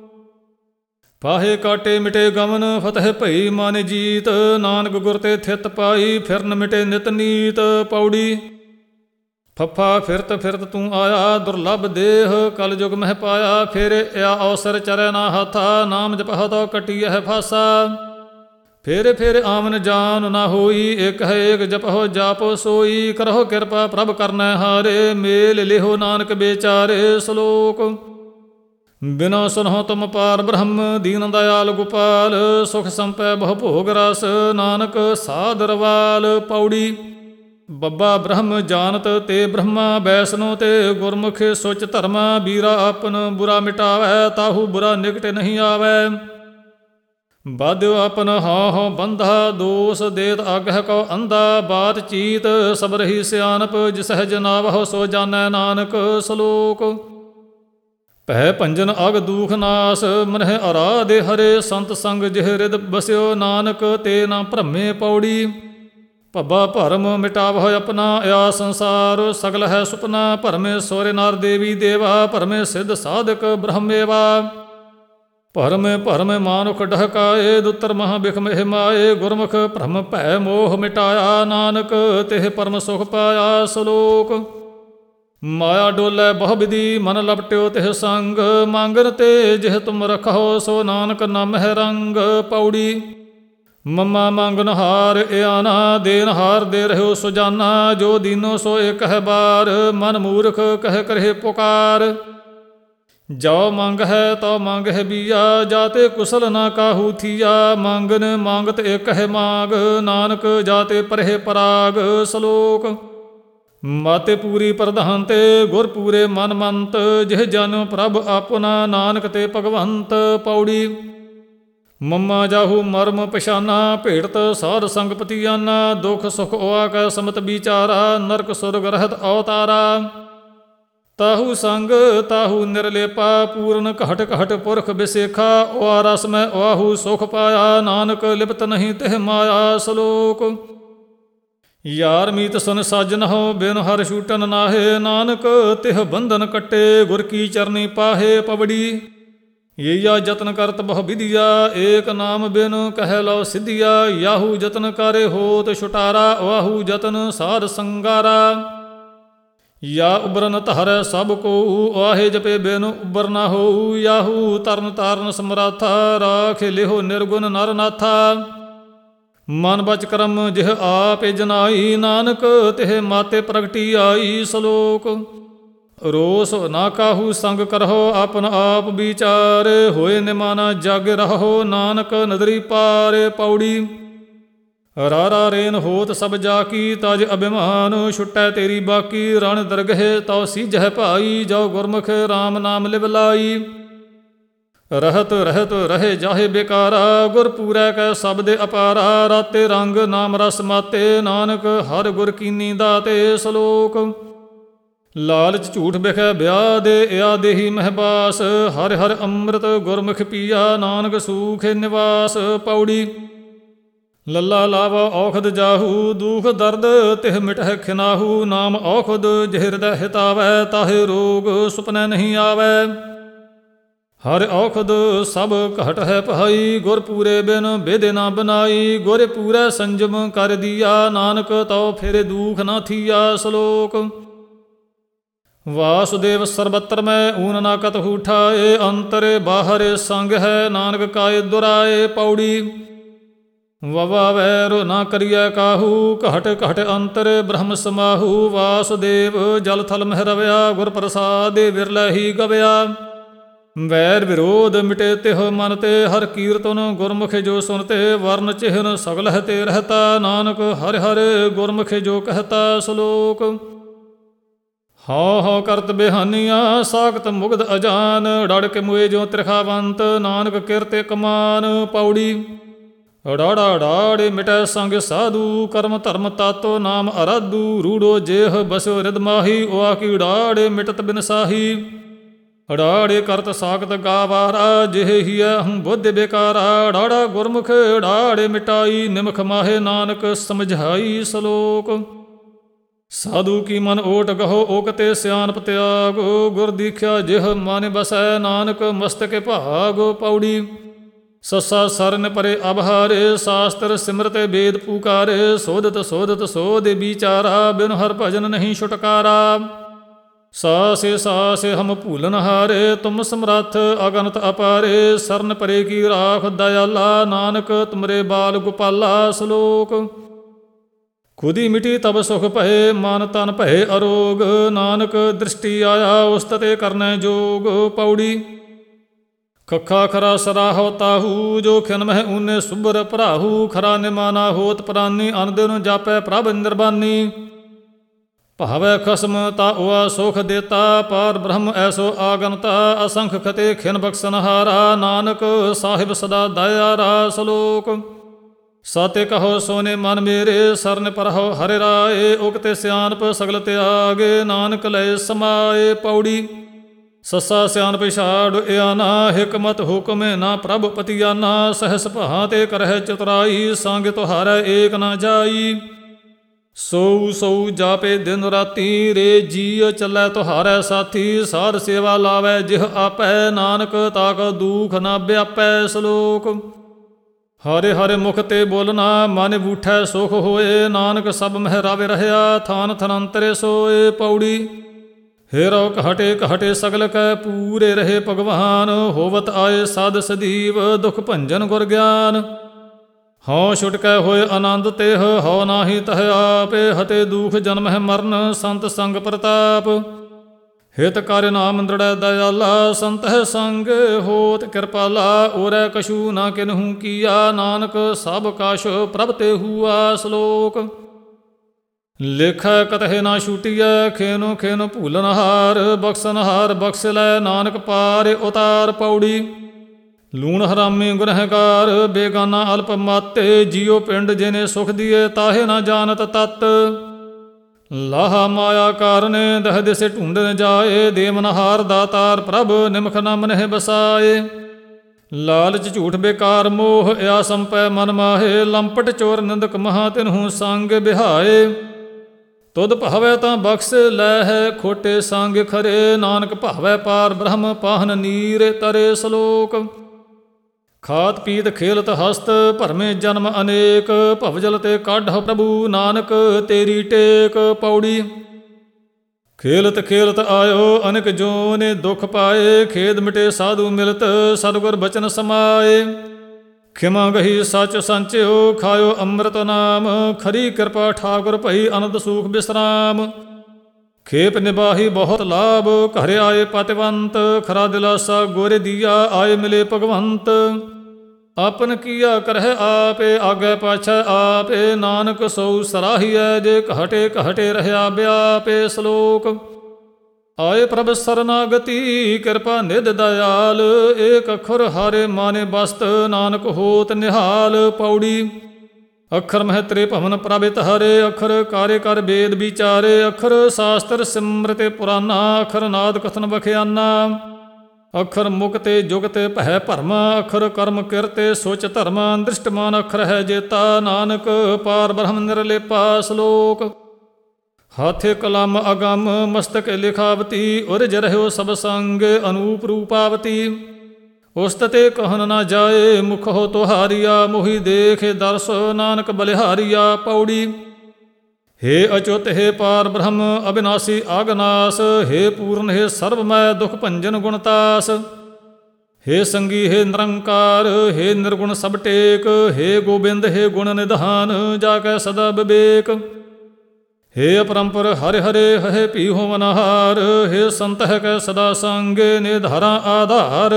ਪਾਹੇ ਕਾਟੇ ਮਿਟੇ ਗਮਨ ਫਤਹਿ ਭਈ ਮਨ ਜੀਤ। ਨਾਨਕ ਗੁਰ ਤੇ ਥਿਤ ਪਾਈ ਫਿਰਨ ਮਿਟੇ ਨਿਤ ਨੀਤ। ਪੌੜੀ ਫੱਫਾ ਫਿਰਤ ਫਿਰਤ ਤੂੰ ਆਇਆ ਦੁਰਲਭ ਦੇਹ। ਕਲ ਯੁਗ ਮਹਿ ਪਾਇਆ ਫਿਰ ਇਆ ਅਵਸਰ ਚਰੈ ਨਾ ਹਾਥਾ। ਨਾਮ ਜਪਹੁ ਤਉ ਕਟੀਐ ਫਾਸਾ। ਫੇਰ ਫੇਰ ਆਵਨ ਜਾਨ ਨਾ ਹੋਈ ਇਕ ਹੈ ਏਕ ਜਪਹੁ ਜਾਪੋ ਸੋਈ। ਕਰਹੁ ਕਿਰਪਾ ਪ੍ਰਭ ਕਰਨੈ ਹਾਰੇ ਮੇਲ ਲਿਹੋ ਨਾਨਕ ਬੇਚਾਰੇ। ਸ਼ਲੋਕ ਬਿਨਾ ਸੁਨਹੁ ਤੁਮ ਪਾਰ ਬ੍ਰਹਮ ਦੀਨ ਦਇਆਲ ਗੋਪਾਲ। ਸੁਖ ਸੰਪੈ ਬਹੁ ਭੋਗ ਰਸ ਨਾਨਕ ਸਾਧ ਰਵਾਲ। ਪੌੜੀ ਬੱਬਾ ਬ੍ਰਹਮ ਜਾਨਤ ਤੇ ਬ੍ਰਹਮਾ ਬੈਸਨੋ ਤੇ। ਗੁਰਮੁਖ ਸੁਚ ਧਰਮਾ ਬੀਰਾ ਆਪਨ ਬੁਰਾ ਮਿਟਾਵੈ। ਤਾਹੂ ਬੁਰਾ ਨਿਕਟ ਨਹੀਂ ਆਵੈ। ਬਾਧਿਓ ਆਪਨ ਹਉ ਹਉ ਬੰਧਾ ਦੋਸ ਦੇਤ ਆਗਹਿ ਕਉ ਅੰਧਾ। ਬਾਤ ਚੀਤ ਸਭ ਰਹੀ ਸਿਆਨਪ ਜਿਸਹਿ ਜਨਾਵਹੁ ਸੋ ਜਾਣੈ ਨਾਨਕ। ਸ਼ਲੋਕ ਪਹਿ ਭੰਜਨ ਅਗ ਦੂਖ ਨਾਸ ਮਨਹਿ ਅਰਾਧੇ ਹਰੇ। ਸੰਤ ਸੰਗ ਜਿਹ ਰਿਦ ਬਸਿਓ ਨਾਨਕ ਤੇ ਨਾ ਭ੍ਰਮੇ। ਪੌੜੀ ਭੱਬਾ ਭਰਮ ਮਿਟਾਵਹੁ ਆਪਣਾ ਇਆ ਸੰਸਾਰ। ਸਗਲ ਹੈ ਸੁਪਨਾ ਭਰਮੇ ਸੋਰੇ ਨਾਰ ਦੇਵੀ ਦੇਵਾ। ਭਰਮੇ ਸਿੱਧ ਸਾਧਕ ਬ੍ਰਹਮੇਵਾ। ਭਰਮੇ ਭਰਮੇ ਮਾਨੁਖ ਡਹਕਾਏ ਦੁੱਤਰ ਮਹਾ ਬਿਖ ਮਹਿ ਮਾਏ। ਗੁਰਮੁਖ ਭ੍ਰਮ ਭੈ ਮੋਹ ਮਿਟਾਇਆ ਨਾਨਕ ਤਿਹ ਪਰਮ ਸੁਖ ਪਾਇਆ। ਸ਼ਲੋਕ ਮਾਇਆ ਡੋਲੇ ਬਹੁ ਵਿਧੀ ਮਨ ਲਪਟਿਓ ਤਿਹ ਸੰਗ। ਮੰਗਨ ਤੇ ਜਿਹ ਤੁਮ ਰਖੋ ਸੋ ਨਾਨਕ ਨਾਮਹਿ ਰੰਗ। ਪੌੜੀ ਮੰਮਾ ਮੰਗਨ ਹਾਰ ਇਆਨਾ ਦੇਨ ਹਾਰ ਦੇ ਰਹਿਓ ਸੁਜਾਨਾ। ਜੋ ਦੀਨੋ ਸੋ ਇਕ ਹੈ ਬਾਰ ਮਨ ਮੂਰਖ ਕਹਿ ਕਰਹਿ ਪੁਕਾਰ। ਜੋ ਮੰਗ ਹੈ ਤਉ ਮੰਗ ਹੈ ਬੀਆ ਜਾਤੇ ਕੁਸਲ ਨਾ ਕਾਹੂ ਥੀਆ। ਮੰਗਨ ਮੰਗਤ ਇਕ ਹੈ ਮਾਗ ਨਾਨਕ ਜਾਤੇ ਪਰਹਿ ਪਰਾਗ। ਸ਼ਲੋਕ ਮਾਤੇ ਪੂਰੀ ਪ੍ਰਧਾਨ ਤੇ ਗੁਰ ਪੂਰੇ ਮਨ ਮੰਤ। ਜਿਹ ਜਨ ਪ੍ਰਭ ਆਪਣਾ ਨਾਨਕ ਤੇ ਭਗਵੰਤ। ਪੌੜੀ ਮੰਮਾ ਜਾਹੂ ਮਰਮ ਪਛਾਨਾ ਭੇਟਤ ਸਾਧ ਸੰਗ ਪਤੀਆਨਾ। ਦੁਖ ਸੁਖ ਓਆ ਕੈ ਸਮਤ ਵਿਚਾਰਾ ਨਰਕ ਸੁਰਗ ਰਹਿਤ ਅਵਤਾਰਾ। ਤਾਹੂ ਸੰਗ ਤਾਹੂ ਨਿਰਲੇਪਾ ਪੂਰਨ ਘਟ ਘਟ ਪੁਰਖ ਬਿਸੇਖਾ। ਓਆ ਰਸ ਮੈਂ ਓਆਹੂ ਸੁਖ ਪਾਇਆ ਨਾਨਕ ਲਿਪਤ ਨਹੀਂ ਤਿਹ ਮਾਇਆ। ਸ਼ਲੋਕ ਯਾਰ ਮੀਤ ਸੁਨ ਸਾਜਨ ਹੋ ਬਿਨ ਹਰ ਛੂਟਨ ਨਾਹੇ। ਨਾਨਕ ਤਿਹ ਬੰਧਨ ਕੱਟੇ ਗੁਰ ਕੀ ਚਰਨੀ ਪਾਹੇ। ਪਵੜੀ ਯਾ ਜਤਨ ਕਰਤ ਬਹੁ ਵਿਧਿਆ ਏਕ ਨਾਮ ਬਿਨ ਕਹਿ ਲਓ ਸਿੱਧਿਆ। ਯਾਹੂ ਜਤਨ ਕਰੇ ਹੋਤ ਛੁਟਾਰਾ ਵਾਹੂ ਜਤਨ ਸਾਧ ਸੰਗਾਰਾ। ਯਾ ਉਬਰਨ ਧਰੈ ਸਭ ਕੋ ਆਹੇ ਜਪੇ ਬਿਨ ਉਬਰ ਨਾ ਹੋਊ। ਯਾਹੂ ਤਰਨ ਤਾਰਨ ਸਮਰਾਥਾ ਰਾਖੇ ਲਿਹੋ ਨਿਰਗੁਣ ਨਰ ਨਾਥਾ। ਮਨ ਬਚ ਕਰਮ ਜਿਹ ਆਪੇ ਜਨਾਈ ਨਾਨਕ ਤਿਹ ਮਾਤੇ ਪ੍ਰਗਟੀ ਆਈ। ਸ਼ਲੋਕ ਰੋਸ ਨਾ ਕਾਹੂ ਸੰਗ ਕਰਹੁ ਆਪਨ ਆਪ ਵਿਚਾਰ ਹੋਏ ਨਿਮਾਨਾ ਜਗ ਰਹੋ ਨਾਨਕ ਨਦਰੀ ਪਾਰ। ਪੌੜੀ ਰਾਰਾ ਰੇਨ ਹੋਤ ਸਭ ਜਾ ਕੀ ਤਜ ਅਭਿਮਾਨ ਛੁਟੈ ਤੇਰੀ ਬਾਕੀ ਰਣ ਦਰਗਹਿ ਤਉ ਸੀਜਹਿ ਭਾਈ ਜੋ ਗੁਰਮੁਖ ਰਾਮ ਨਾਮ ਲਿਵ ਲਾਈ। ਰਹਤ ਰਹਿਤ ਰਹੇ ਜਾਹੇ ਬੇਕਾਰਾ ਗੁਰ ਪੂਰੈ ਕੈ ਸਬਦੇ ਅਪਾਰਾ ਰਾਤੇ ਰੰਗ ਨਾਮ ਰਸ ਮਾਤੇ ਨਾਨਕ ਹਰ ਗੁਰ ਕੀਨੀ ਦਾਤੇ। ਸ਼ਲੋਕ ਲਾਲਚ ਝੂਠ ਬਿਖੈ ਵਿਆਹ ਦੇ ਇਆ ਦੇਹੀ ਮਹਿਬਾਸ ਹਰਿ ਹਰਿ ਅੰਮ੍ਰਿਤ ਗੁਰਮੁਖ ਪੀਆ ਨਾਨਕ ਸੂਖ ਨਿਵਾਸ। ਪੌੜੀ ਲੱਲਾ ਲਾਵਾ ਔਖਦ ਜਾਹੂ ਦੁਖ ਦਰਦ ਤਿਹ ਮਿਟਹਿ ਖਿਨਾਹੂ ਨਾਮ ਔਖਦ ਜਿਹ ਹਿਰਦੈ ਹਿਤਾਵੈ ਤਾਹੇ ਰੋਗ ਸੁਪਨੈ ਨਹੀਂ ਆਵੈ। ਹਰਿ ਔਖਦ ਸਭ ਘਟ ਹੈ ਭਾਈ ਗੁਰ ਪੂਰੇ ਬਿਨ ਬੇਦੇ ਨਾ ਬਨਾਈ ਗੁਰ ਪੂਰੈ ਸੰਜਮ ਕਰ ਦੀਆ ਨਾਨਕ ਤਉ ਫੇਰੇ ਦੁਖ ਨਾ ਥੀਆ। ਸ਼ਲੋਕ ਵਾਸੁਦੇਵ ਸਰਬਤਰ ਮੈਂ ਊਨ ਨਾ ਕਤਹੁ ਠਾਏ ਅੰਤਰੇ ਬਾਹਰੇ ਸੰਗ ਹੈ ਨਾਨਕ ਕਾਏ ਦੁਰਾਏ। ਪੌੜੀ ਵਵਾ ਵੈਰੁ ਨਾ ਕਰੀਐ ਕਾਹੂ ਘਟ ਘਟ ਅੰਤਰ ਬ੍ਰਹਮ ਸਮਾਹੂ ਵਾਸੁਦੇਵ ਜਲ ਥਲ ਮਹਿ ਰਵਿਆ ਗੁਰ ਪ੍ਰਸਾਦਿ ਵਿਰਲੇ ਹੀ ਗਵਿਆ। ਵੈਰ ਵਿਰੋਧ ਮਿਟੇ ਤਿਹ ਮਨ ਤੇ ਹਰ ਕੀਰਤਨ ਗੁਰਮੁਖ ਜੋ ਸੁਨਤੇ ਵਰਨ ਚਿਹਨ ਸਗਲ ਹੈ ਤੇ ਰਹਤਾ ਨਾਨਕ ਹਰਿ ਹਰਿ ਗੁਰਮੁਖ ਜੋ ਕਹਤਾ। ਸ਼ਲੋਕ ਹਉ ਹਉ ਕਰਤ ਬਿਹਾਨੀਆਂ ਸਾਖਤ ਮੁਗਧ ਅਜਾਨ ਡੜ ਕੇ ਮੁਏ ਜੋ ਤ੍ਰਿਖਾਵੰਤ ਨਾਨਕ ਕਿਰਤੇ ਕਮਾਨ। ਪੌੜੀ ਡਾੜਾ ਡਾੜੇ ਮਿਟੈ ਸੰਗ ਸਾਧੂ ਕਰਮ ਧਰਮ ਤਾਤੋ ਨਾਮ ਅਰਾਧੂ ਰੂੜੋ ਜੇਹ ਬਸੋ ਰਿਦ ਮਾਹੀ ਓਆ ਕੀ ਡਾੜੇ ਮਿਟਤ ਬਿਨ ਸਾਹੀ। ਡਾੜੇ ਕਰਤ ਸਾਖਤ ਗਾਵਾਰਾ ਜਿਹ ਹੀਐ ਹੂੰ ਬੁੱਧ ਬੇਕਾਰਾ ਡਾੜਾ ਗੁਰਮੁਖ ਡਾੜੇ ਮਿਟਾਈ ਨਿਮਖ ਮਾਹੇ ਨਾਨਕ ਸਮਝਾਈ। ਸ਼ਲੋਕ ਸਾਧੂ ਕੀ ਮਨ ਓਟ ਗਹੋ ਓਕਤੇ ਸਿਆਣਪ ਤਿਆਗ ਗੁਰ ਦੀਖਿਆ ਜਿਹ ਮਨ ਬਸੈ ਨਾਨਕ ਮਸਤਕੇ ਭਾਗ। ਪੌੜੀ ਸੱਸਾ ਸਰਨ ਪਰੇ ਅਬਹਾਰੇ ਸ਼ਾਸਤਰ ਸਿਮਰਤੇ ਵੇਦ ਪੁਕਾਰੇ ਸੋਧਤ ਸੋਧਤ ਸੋਧ ਵਿਚਾਰਾ ਬਿਨ ਹਰ ਭਜਨ ਨਹੀਂ ਛੁਟਕਾਰਾ। ਸਾਸੇ ਸਾਸੇ ਹਮ ਭੂਲਨ ਹਾਰੇ ਤੁਮ ਸਮਰੱਥ ਅਗਨਤ ਅਪਾਰੇ ਸਰਨ ਪਰੇ ਕੀ ਰਾਖ ਦਇਆਲਾ ਨਾਨਕ ਤੁਮਰੇ ਬਾਲ ਗੋਪਾਲਾ। ਸ਼ਲੋਕ ਖੁਦੀ ਮਿਟੀ ਤਬ ਸੁਖ ਭਏ ਮਨ ਤਨ ਭਏ ਅਰੋਗ ਨਾਨਕ ਦ੍ਰਿਸ਼ਟੀ ਆਇਆ ਉਸਤਤੇ ਕਰਨੈ ਜੋਗ। ਪੌੜੀ ਖੱਖਾ ਖਰਾ ਸਰਾਹੋ ਤਾਹੂ ਜੋ ਖਿਨ ਮਹਿ ਊਨੇ ਸੁਬਰ ਭਰਾਹੂ ਖਰਾ ਨਿਮਾਨਾ ਹੋਤ ਪ੍ਰਾਨੀ ਅਨ ਦਿਨ ਜਾਪੈ ਪ੍ਰਭ ਨਿਰਬਾਨੀ। ਭਾਵੈ ਖਸਮ ਤਾ ਓਆ ਸੁਖ ਦੇਤਾ ਪਾਰ ਬ੍ਰਹਮ ਐਸੋ ਆਗਨਤਾ ਅਸੰਖ ਖਤੇ ਖਿਨ ਬਖਸ਼ਨਹਾਰਾ ਨਾਨਕ ਸਾਹਿਬ ਸਦਾ ਦਇਆਰਾ। ਸ਼ਲੋਕ ਸਾਤੇ ਕਹੋ ਸੋਨੇ ਮਨ ਮੇਰੇ ਸਰਨ ਪਰਹੁ ਹਰਿ ਰਾਏ ਉਕਤੇ ਸਿਆਣਪ ਸਗਲ ਤਿਆਗੇ ਨਾਨਕ ਲਏ ਸਮਾਏ। ਪੌੜੀ ਸੱਸਾ ਸਿਆਣਪ ਛਾੜ ਇਆਨਾ ਹਿਕਮਤ ਹੁਕਮੇ ਨਾ ਪ੍ਰਭ ਪਤੀਆਨਾ ਸਹਿਸ ਭਾ ਤੇ ਕਰਹਿ ਚਤੁਰਾਈ ਸੰਗ ਤੁਹਾਰੈ ਏਕ ਨਾ ਜਾਈ। ਸੋ ਸੋ ਜਾਪੇ ਦਿਨ ਰਾਤੀ ਰੇ ਜੀ ਚੱਲੈ ਤੁਹਾਰੈ ਸਾਥੀ ਸਾਧ ਸੇਵਾ ਲਾਵੈ ਜਿਹ ਆਪੈ ਨਾਨਕ ਤਾਕ ਦੁਖ ਨਾ ਵਿਆਪੈ। ਸ਼ਲੋਕ ਹਰਿ ਹਰਿ ਮੁਖ ਤੇ ਬੋਲਣਾ ਮਨ ਬੂਠੈ ਸੁਖ ਹੋਏ ਨਾਨਕ ਸਭ ਮਹਿ ਰਾਵੇ ਰਹਿਆ ਥਾਨ ਥਨੰਤਰੇ ਸੋਏ। ਪੌੜੀ ਹੇਰੋ ਘਟੇ ਘਟੇ ਸਗਲ ਕੈ ਪੂਰੇ ਰਹੇ ਭਗਵਾਨ ਹੋਵਤ ਆਏ ਸਾਧ ਸਦੀਵ ਦੁਖ ਭੰਜਨ ਗੁਰ ਗਿਆਨ। ਹਉ ਛੁਟਕੈ ਹੋਏ ਆਨੰਦ ਤੇਹ ਹਉ ਨਾਹੀ ਤਹ ਆਪੇ ਹਤੇ ਦੁਖ ਜਨਮ ਹੈ ਮਰਨ ਸੰਤ ਸੰਗ ਪ੍ਰਤਾਪ। ਹਿਤ ਕਰ ਨਾਮ ਦ੍ਰਿੜੈ ਦਇਆਲਾ ਸੰਤ ਹੈ ਸੰਗ ਹੋਤ ਕਿਰਪਾਲਾ ਓਰੈ ਕਛੂ ਨਾ ਕਿਨਹੂ ਕੀਆ ਨਾਨਕ ਸਭ ਕਛ ਪ੍ਰਭ ਤੇ ਹੂਆ। ਸ਼ਲੋਕ ਲੇਖੈ ਕਤਹਿ ਨਾ ਛੂਟੀਐ ਖੇਨੋ ਖੇਨ ਭੂਲਨਹਾਰ ਬਖਸ਼ਨਹਾਰ ਬਖਸ਼ ਲੈ ਨਾਨਕ ਪਾਰ ਉਤਾਰ। ਪੌੜੀ ਲੂਣ ਹਰਾਮੀ ਗੁਨਹਗਾਰ ਬੇਗਾਨਾ ਅਲਪ ਮਾਤੇ ਜੀਉ ਪਿੰਡ ਜਿਨੇ ਸੁਖ ਦੀਏ ਤਾਹੇ ਨਾ ਜਾਣਤ ਤਤ। ਲਾਹਾ ਮਾਇਆ ਕਾਰਨੇ ਦਹ ਦਿਸੇ ਢੂੰਡਨ ਜਾਏ ਦੇਵਨਹਾਰ ਦਾਤਾਰ ਪ੍ਰਭ ਨਿਮਖ ਨਾ ਮਨਹਿ ਬਸਾਏ। ਲਾਲਚ ਝੂਠ ਬੇਕਾਰ ਮੋਹ ਇਆ ਸੰਪੈ ਮਨ ਮਾਹੇ ਲੰਪਟ ਚੋਰ ਨਿੰਦਕ ਮਹਾ ਤਿਨਹੂ ਸੰਗ ਬਿਹਾਏ। ਤੁਧ ਭਾਵੈ ਤਾਂ ਬਖਸ਼ ਲੈ ਹੈ ਖੋਟੇ ਸੰਗ ਖਰੇ ਨਾਨਕ ਭਾਵੈ ਪਾਰ ਬ੍ਰਹਮ ਪਾਹਨ ਨੀਰ ਤਰੇ। ਸ਼ਲੋਕ ਖਾਤ ਪੀਤ ਖੇਲਤ ਹਸਤ ਭਰਮੇ ਜਨਮ ਅਨੇਕ ਭਵਜਲ ਤੇ ਕਾਢਹੁ ਪ੍ਰਭੂ ਨਾਨਕ ਤੇਰੀ ਟੇਕ। ਪੌੜੀ ਖੇਲਤ ਖੇਲਤ ਆਇਓ ਅਨੇਕ ਜੋਨੇ ਦੁਖ ਪਾਏ ਖੇਦ ਮਿਟੇ ਸਾਧੂ ਮਿਲਤ ਸਤਿਗੁਰ ਬਚਨ ਸਮਾਏ। ਖਿਮਾ ਗਹੀ ਸਚ ਸੰਚਿਓ ਖਾਇਓ ਅੰਮ੍ਰਿਤ ਨਾਮ ਖਰੀ ਕਿਰਪਾ ਠਾਕੁਰ ਭਈ ਅਨੰਦ ਸੂਖ ਬਿਸਰਾਮ। ਖੇਪ ਨਿਬਾਹੀ ਬਹੁਤ ਲਾਭ, ਘਰ ਆਏ ਪਤਵੰਤ, ਖਰਾ ਦਿਲਾਸਾ ਗੁਰ ਦੀਆ, ਆਏ ਮਿਲੇ ਭਗਵੰਤ। ਆਪਨ ਕੀਆ ਕਰਹਿ ਆਪੇ, ਆਗੇ ਪਾਛੈ ਆਪੇ, ਨਾਨਕ ਸੋ ਸਰਾਹੀਐ, ਜੇ ਘਟੇ ਘਟੇ ਰਹਿਆ ਵਿਆਪੇ। ਸ਼ਲੋਕ। ਆਏ ਪ੍ਰਭ ਸਰਨਾਗਤੀ, ਕਿਰਪਾ ਨਿਧ ਦਇਆਲ, ਏਕ ਅੱਖਰ ਹਾਰੇ ਮਾਨੇ ਬਸਤ, ਨਾਨਕ ਹੋਤ ਨਿਹਾਲ। ਪੌੜੀ। ਅੱਖਰ ਮਹਿ ਤ੍ਰੇ ਭਵਨ ਪ੍ਰਭਿਤ ਹਰੇ, ਅੱਖਰ ਕਾਰੇ ਕਰ ਵੇਦ ਵਿਚਾਰੇ, ਅੱਖਰ ਸ਼ਾਸਤਰ ਸਿਮਰਤੇ ਪੁਰਾਨਾ, ਅੱਖਰ ਨਾਦ ਕਥਨ ਬਖਿਆਨਾ। ਅੱਖਰ ਮੁਕਤੇ ਜੁਗਤੇ ਭੈ ਭਰਮ, ਅੱਖਰ ਕਰਮ ਕਿਰਤੇ ਸੋਚ ਧਰਮ, ਦ੍ਰਿਸ਼ਟਮਾਨ ਅੱਖਰ ਹੈ ਜੇਤਾ, ਨਾਨਕ ਪਾਰ ਬ੍ਰਹਮ ਨਿਰਲੇਪਾ। ਸ਼ਲੋਕ। ਹਾਥੇ ਕਲਮ ਅਗੰਮ, ਮਸਤਕ ਲਿਖਾਵਤੀ, ਉਰਜ ਰਹਿਓ ਸਭ ਸੰਗ, ਅਨੂਪ ਰੂਪਾਵਤੀ। ਉਸਤਤੇ ਕਹਿਨ ਨਾ ਜਾਏ, ਮੁਖ ਹੋ ਤੁਹਾਰੀਆ, ਮੋਹੀ ਦੇਖੇ ਦਰਸ, ਨਾਨਕ ਬਲਿਹਾਰੀਆ। ਪੌੜੀ। ਹੇ ਅਚੁੱਤ ਹੇ ਪਾਰ ਬ੍ਰਹਮ, ਅਬਿਨਾਸੀ ਆਗਨਾਸ, ਹੇ ਪੂਰਨ ਹੇ ਸਰਬਮੈ, ਦੁਖ ਭੰਜਨ ਗੁਣਤਾਸ। ਹੇ ਸੰਗੀ ਹੇ ਨਿਰੰਕਾਰ, ਹੇ ਨਿਰਗੁਣ ਸਭ ਟੇਕ, ਹੇ ਗੋਬਿੰਦ ਹੇ ਗੁਣ ਨਿਧਾਨ, ਜਾ ਕੈ ਸਦਾ ਵਿਵੇਕ। ਹੇ ਅਪਰੰਪਰ ਹਰਿ ਹਰੇ, ਹੇ ਭੀ ਹੋਵਨਹਾਰ, ਹੇ ਸੰਤ ਹੈ ਕੈ ਸਦਾ ਸੰਗੇ, ਨੇ ਧਾਰਾ ਆਧਾਰ।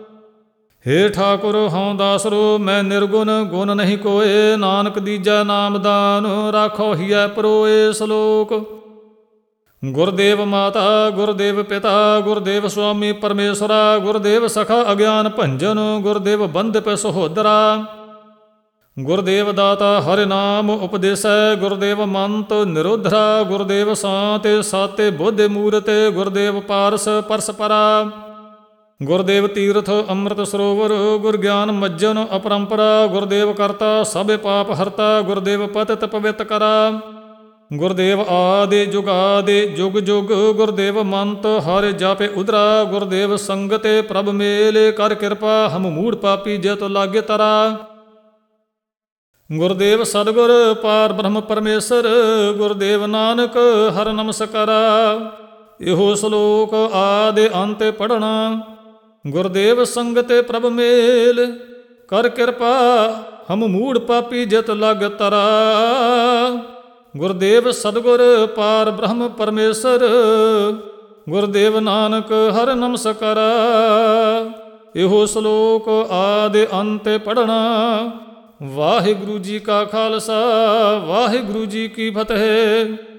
ਹੇ ਠਾਕੁਰ ਹਉ ਦਾਸਰੋ, ਮੈਂ ਨਿਰਗੁਣ ਗੁਣ ਨਹੀਂ ਕੋਏ, ਨਾਨਕ ਦੀਜੈ ਨਾਮਦਾਨ, ਰਾਖੋ ਹੀਐ ਪਰੋਏ। ਸ਼ਲੋਕ। ਗੁਰਦੇਵ ਮਾਤਾ, ਗੁਰਦੇਵ ਪਿਤਾ, ਗੁਰਦੇਵ ਸੁਆਮੀ ਪਰਮੇਸ਼ਰਾ, ਗੁਰਦੇਵ ਸਖਾ ਅਗਿਆਨ ਭੰਜਨ, ਗੁਰਦੇਵ ਬੰਧਪ ਸਹੋਦਰਾ। ਗੁਰਦੇਵ ਦਾਤਾ ਹਰਿ ਨਾਮ ਉਪਦੇਸੈ, ਗੁਰਦੇਵ ਮੰਤ ਨਿਰੋਧਰਾ, ਗੁਰਦੇਵ ਸਾਤੇ ਸਾਤੇ ਬੁੱਧ ਮੂਰਤੇ, ਗੁਰਦੇਵ ਪਾਰਸ ਪਰਸ ਪਰਾ। ਗੁਰਦੇਵ ਤੀਰਥ ਅੰਮ੍ਰਿਤ ਸਰੋਵਰ, ਗੁਰ ਗਿਆਨ ਮੱਜਨ ਅਪਰੰਪਰਾ, ਗੁਰਦੇਵ ਕਰਤਾ ਸਭ ਪਾਪ ਹਰਤਾ, ਗੁਰਦੇਵ ਪਤਿਤ ਪਵਿੱਤ ਕਰਾ। ਗੁਰਦੇਵ ਆਦਿ ਜੁਗਾਦਿ ਜੁਗ ਜੁਗ, ਗੁਰਦੇਵ ਮੰਤ ਹਰਿ ਜਾਪੇ ਉਦਰਾ, ਗੁਰਦੇਵ ਸੰਗਤੇ ਪ੍ਰਭ ਮੇਲੇ, ਕਰ ਕਿਰਪਾ ਹਮ ਮੂੜ ਪਾਪੀ, ਜੇ ਤੋ ਲਾਗੇ ਤਰਾ। ਗੁਰਦੇਵ ਸਤਿਗੁਰ ਪਾਰ ਬ੍ਰਹਮ ਪਰਮੇਸ਼ਰ, ਗੁਰਦੇਵ ਨਾਨਕ ਹਰਿ ਨਮਸਕਾਰਾ। ਇਹੋ ਸ਼ਲੋਕ ਆਦਿ ਅੰਤੇ ਪੜ੍ਹਨਾ, ਗੁਰਦੇਵ ਸੰਗਤੇ ਪ੍ਰਭ ਮੇਲ, ਕਰ ਕਿਰਪਾ ਹਮ ਮੂੜ ਪਾਪੀ, ਜਿਤ ਲਗ ਤਰਾ। ਗੁਰਦੇਵ ਸਤਿਗੁਰ ਪਾਰ ਬ੍ਰਹਮ ਪਰਮੇਸ਼ਰ, ਗੁਰਦੇਵ ਨਾਨਕ ਹਰਿ ਨਮਸਕਾਰਾ। ਇਹੋ ਸ਼ਲੋਕ ਆਦਿ ਅੰਤੇ ਪੜ੍ਹਨਾ। ਵਾਹਿਗੁਰੂ ਜੀ ਕਾ ਖਾਲਸਾ, ਵਾਹਿਗੁਰੂ ਜੀ ਕੀ ਫਤਿਹ।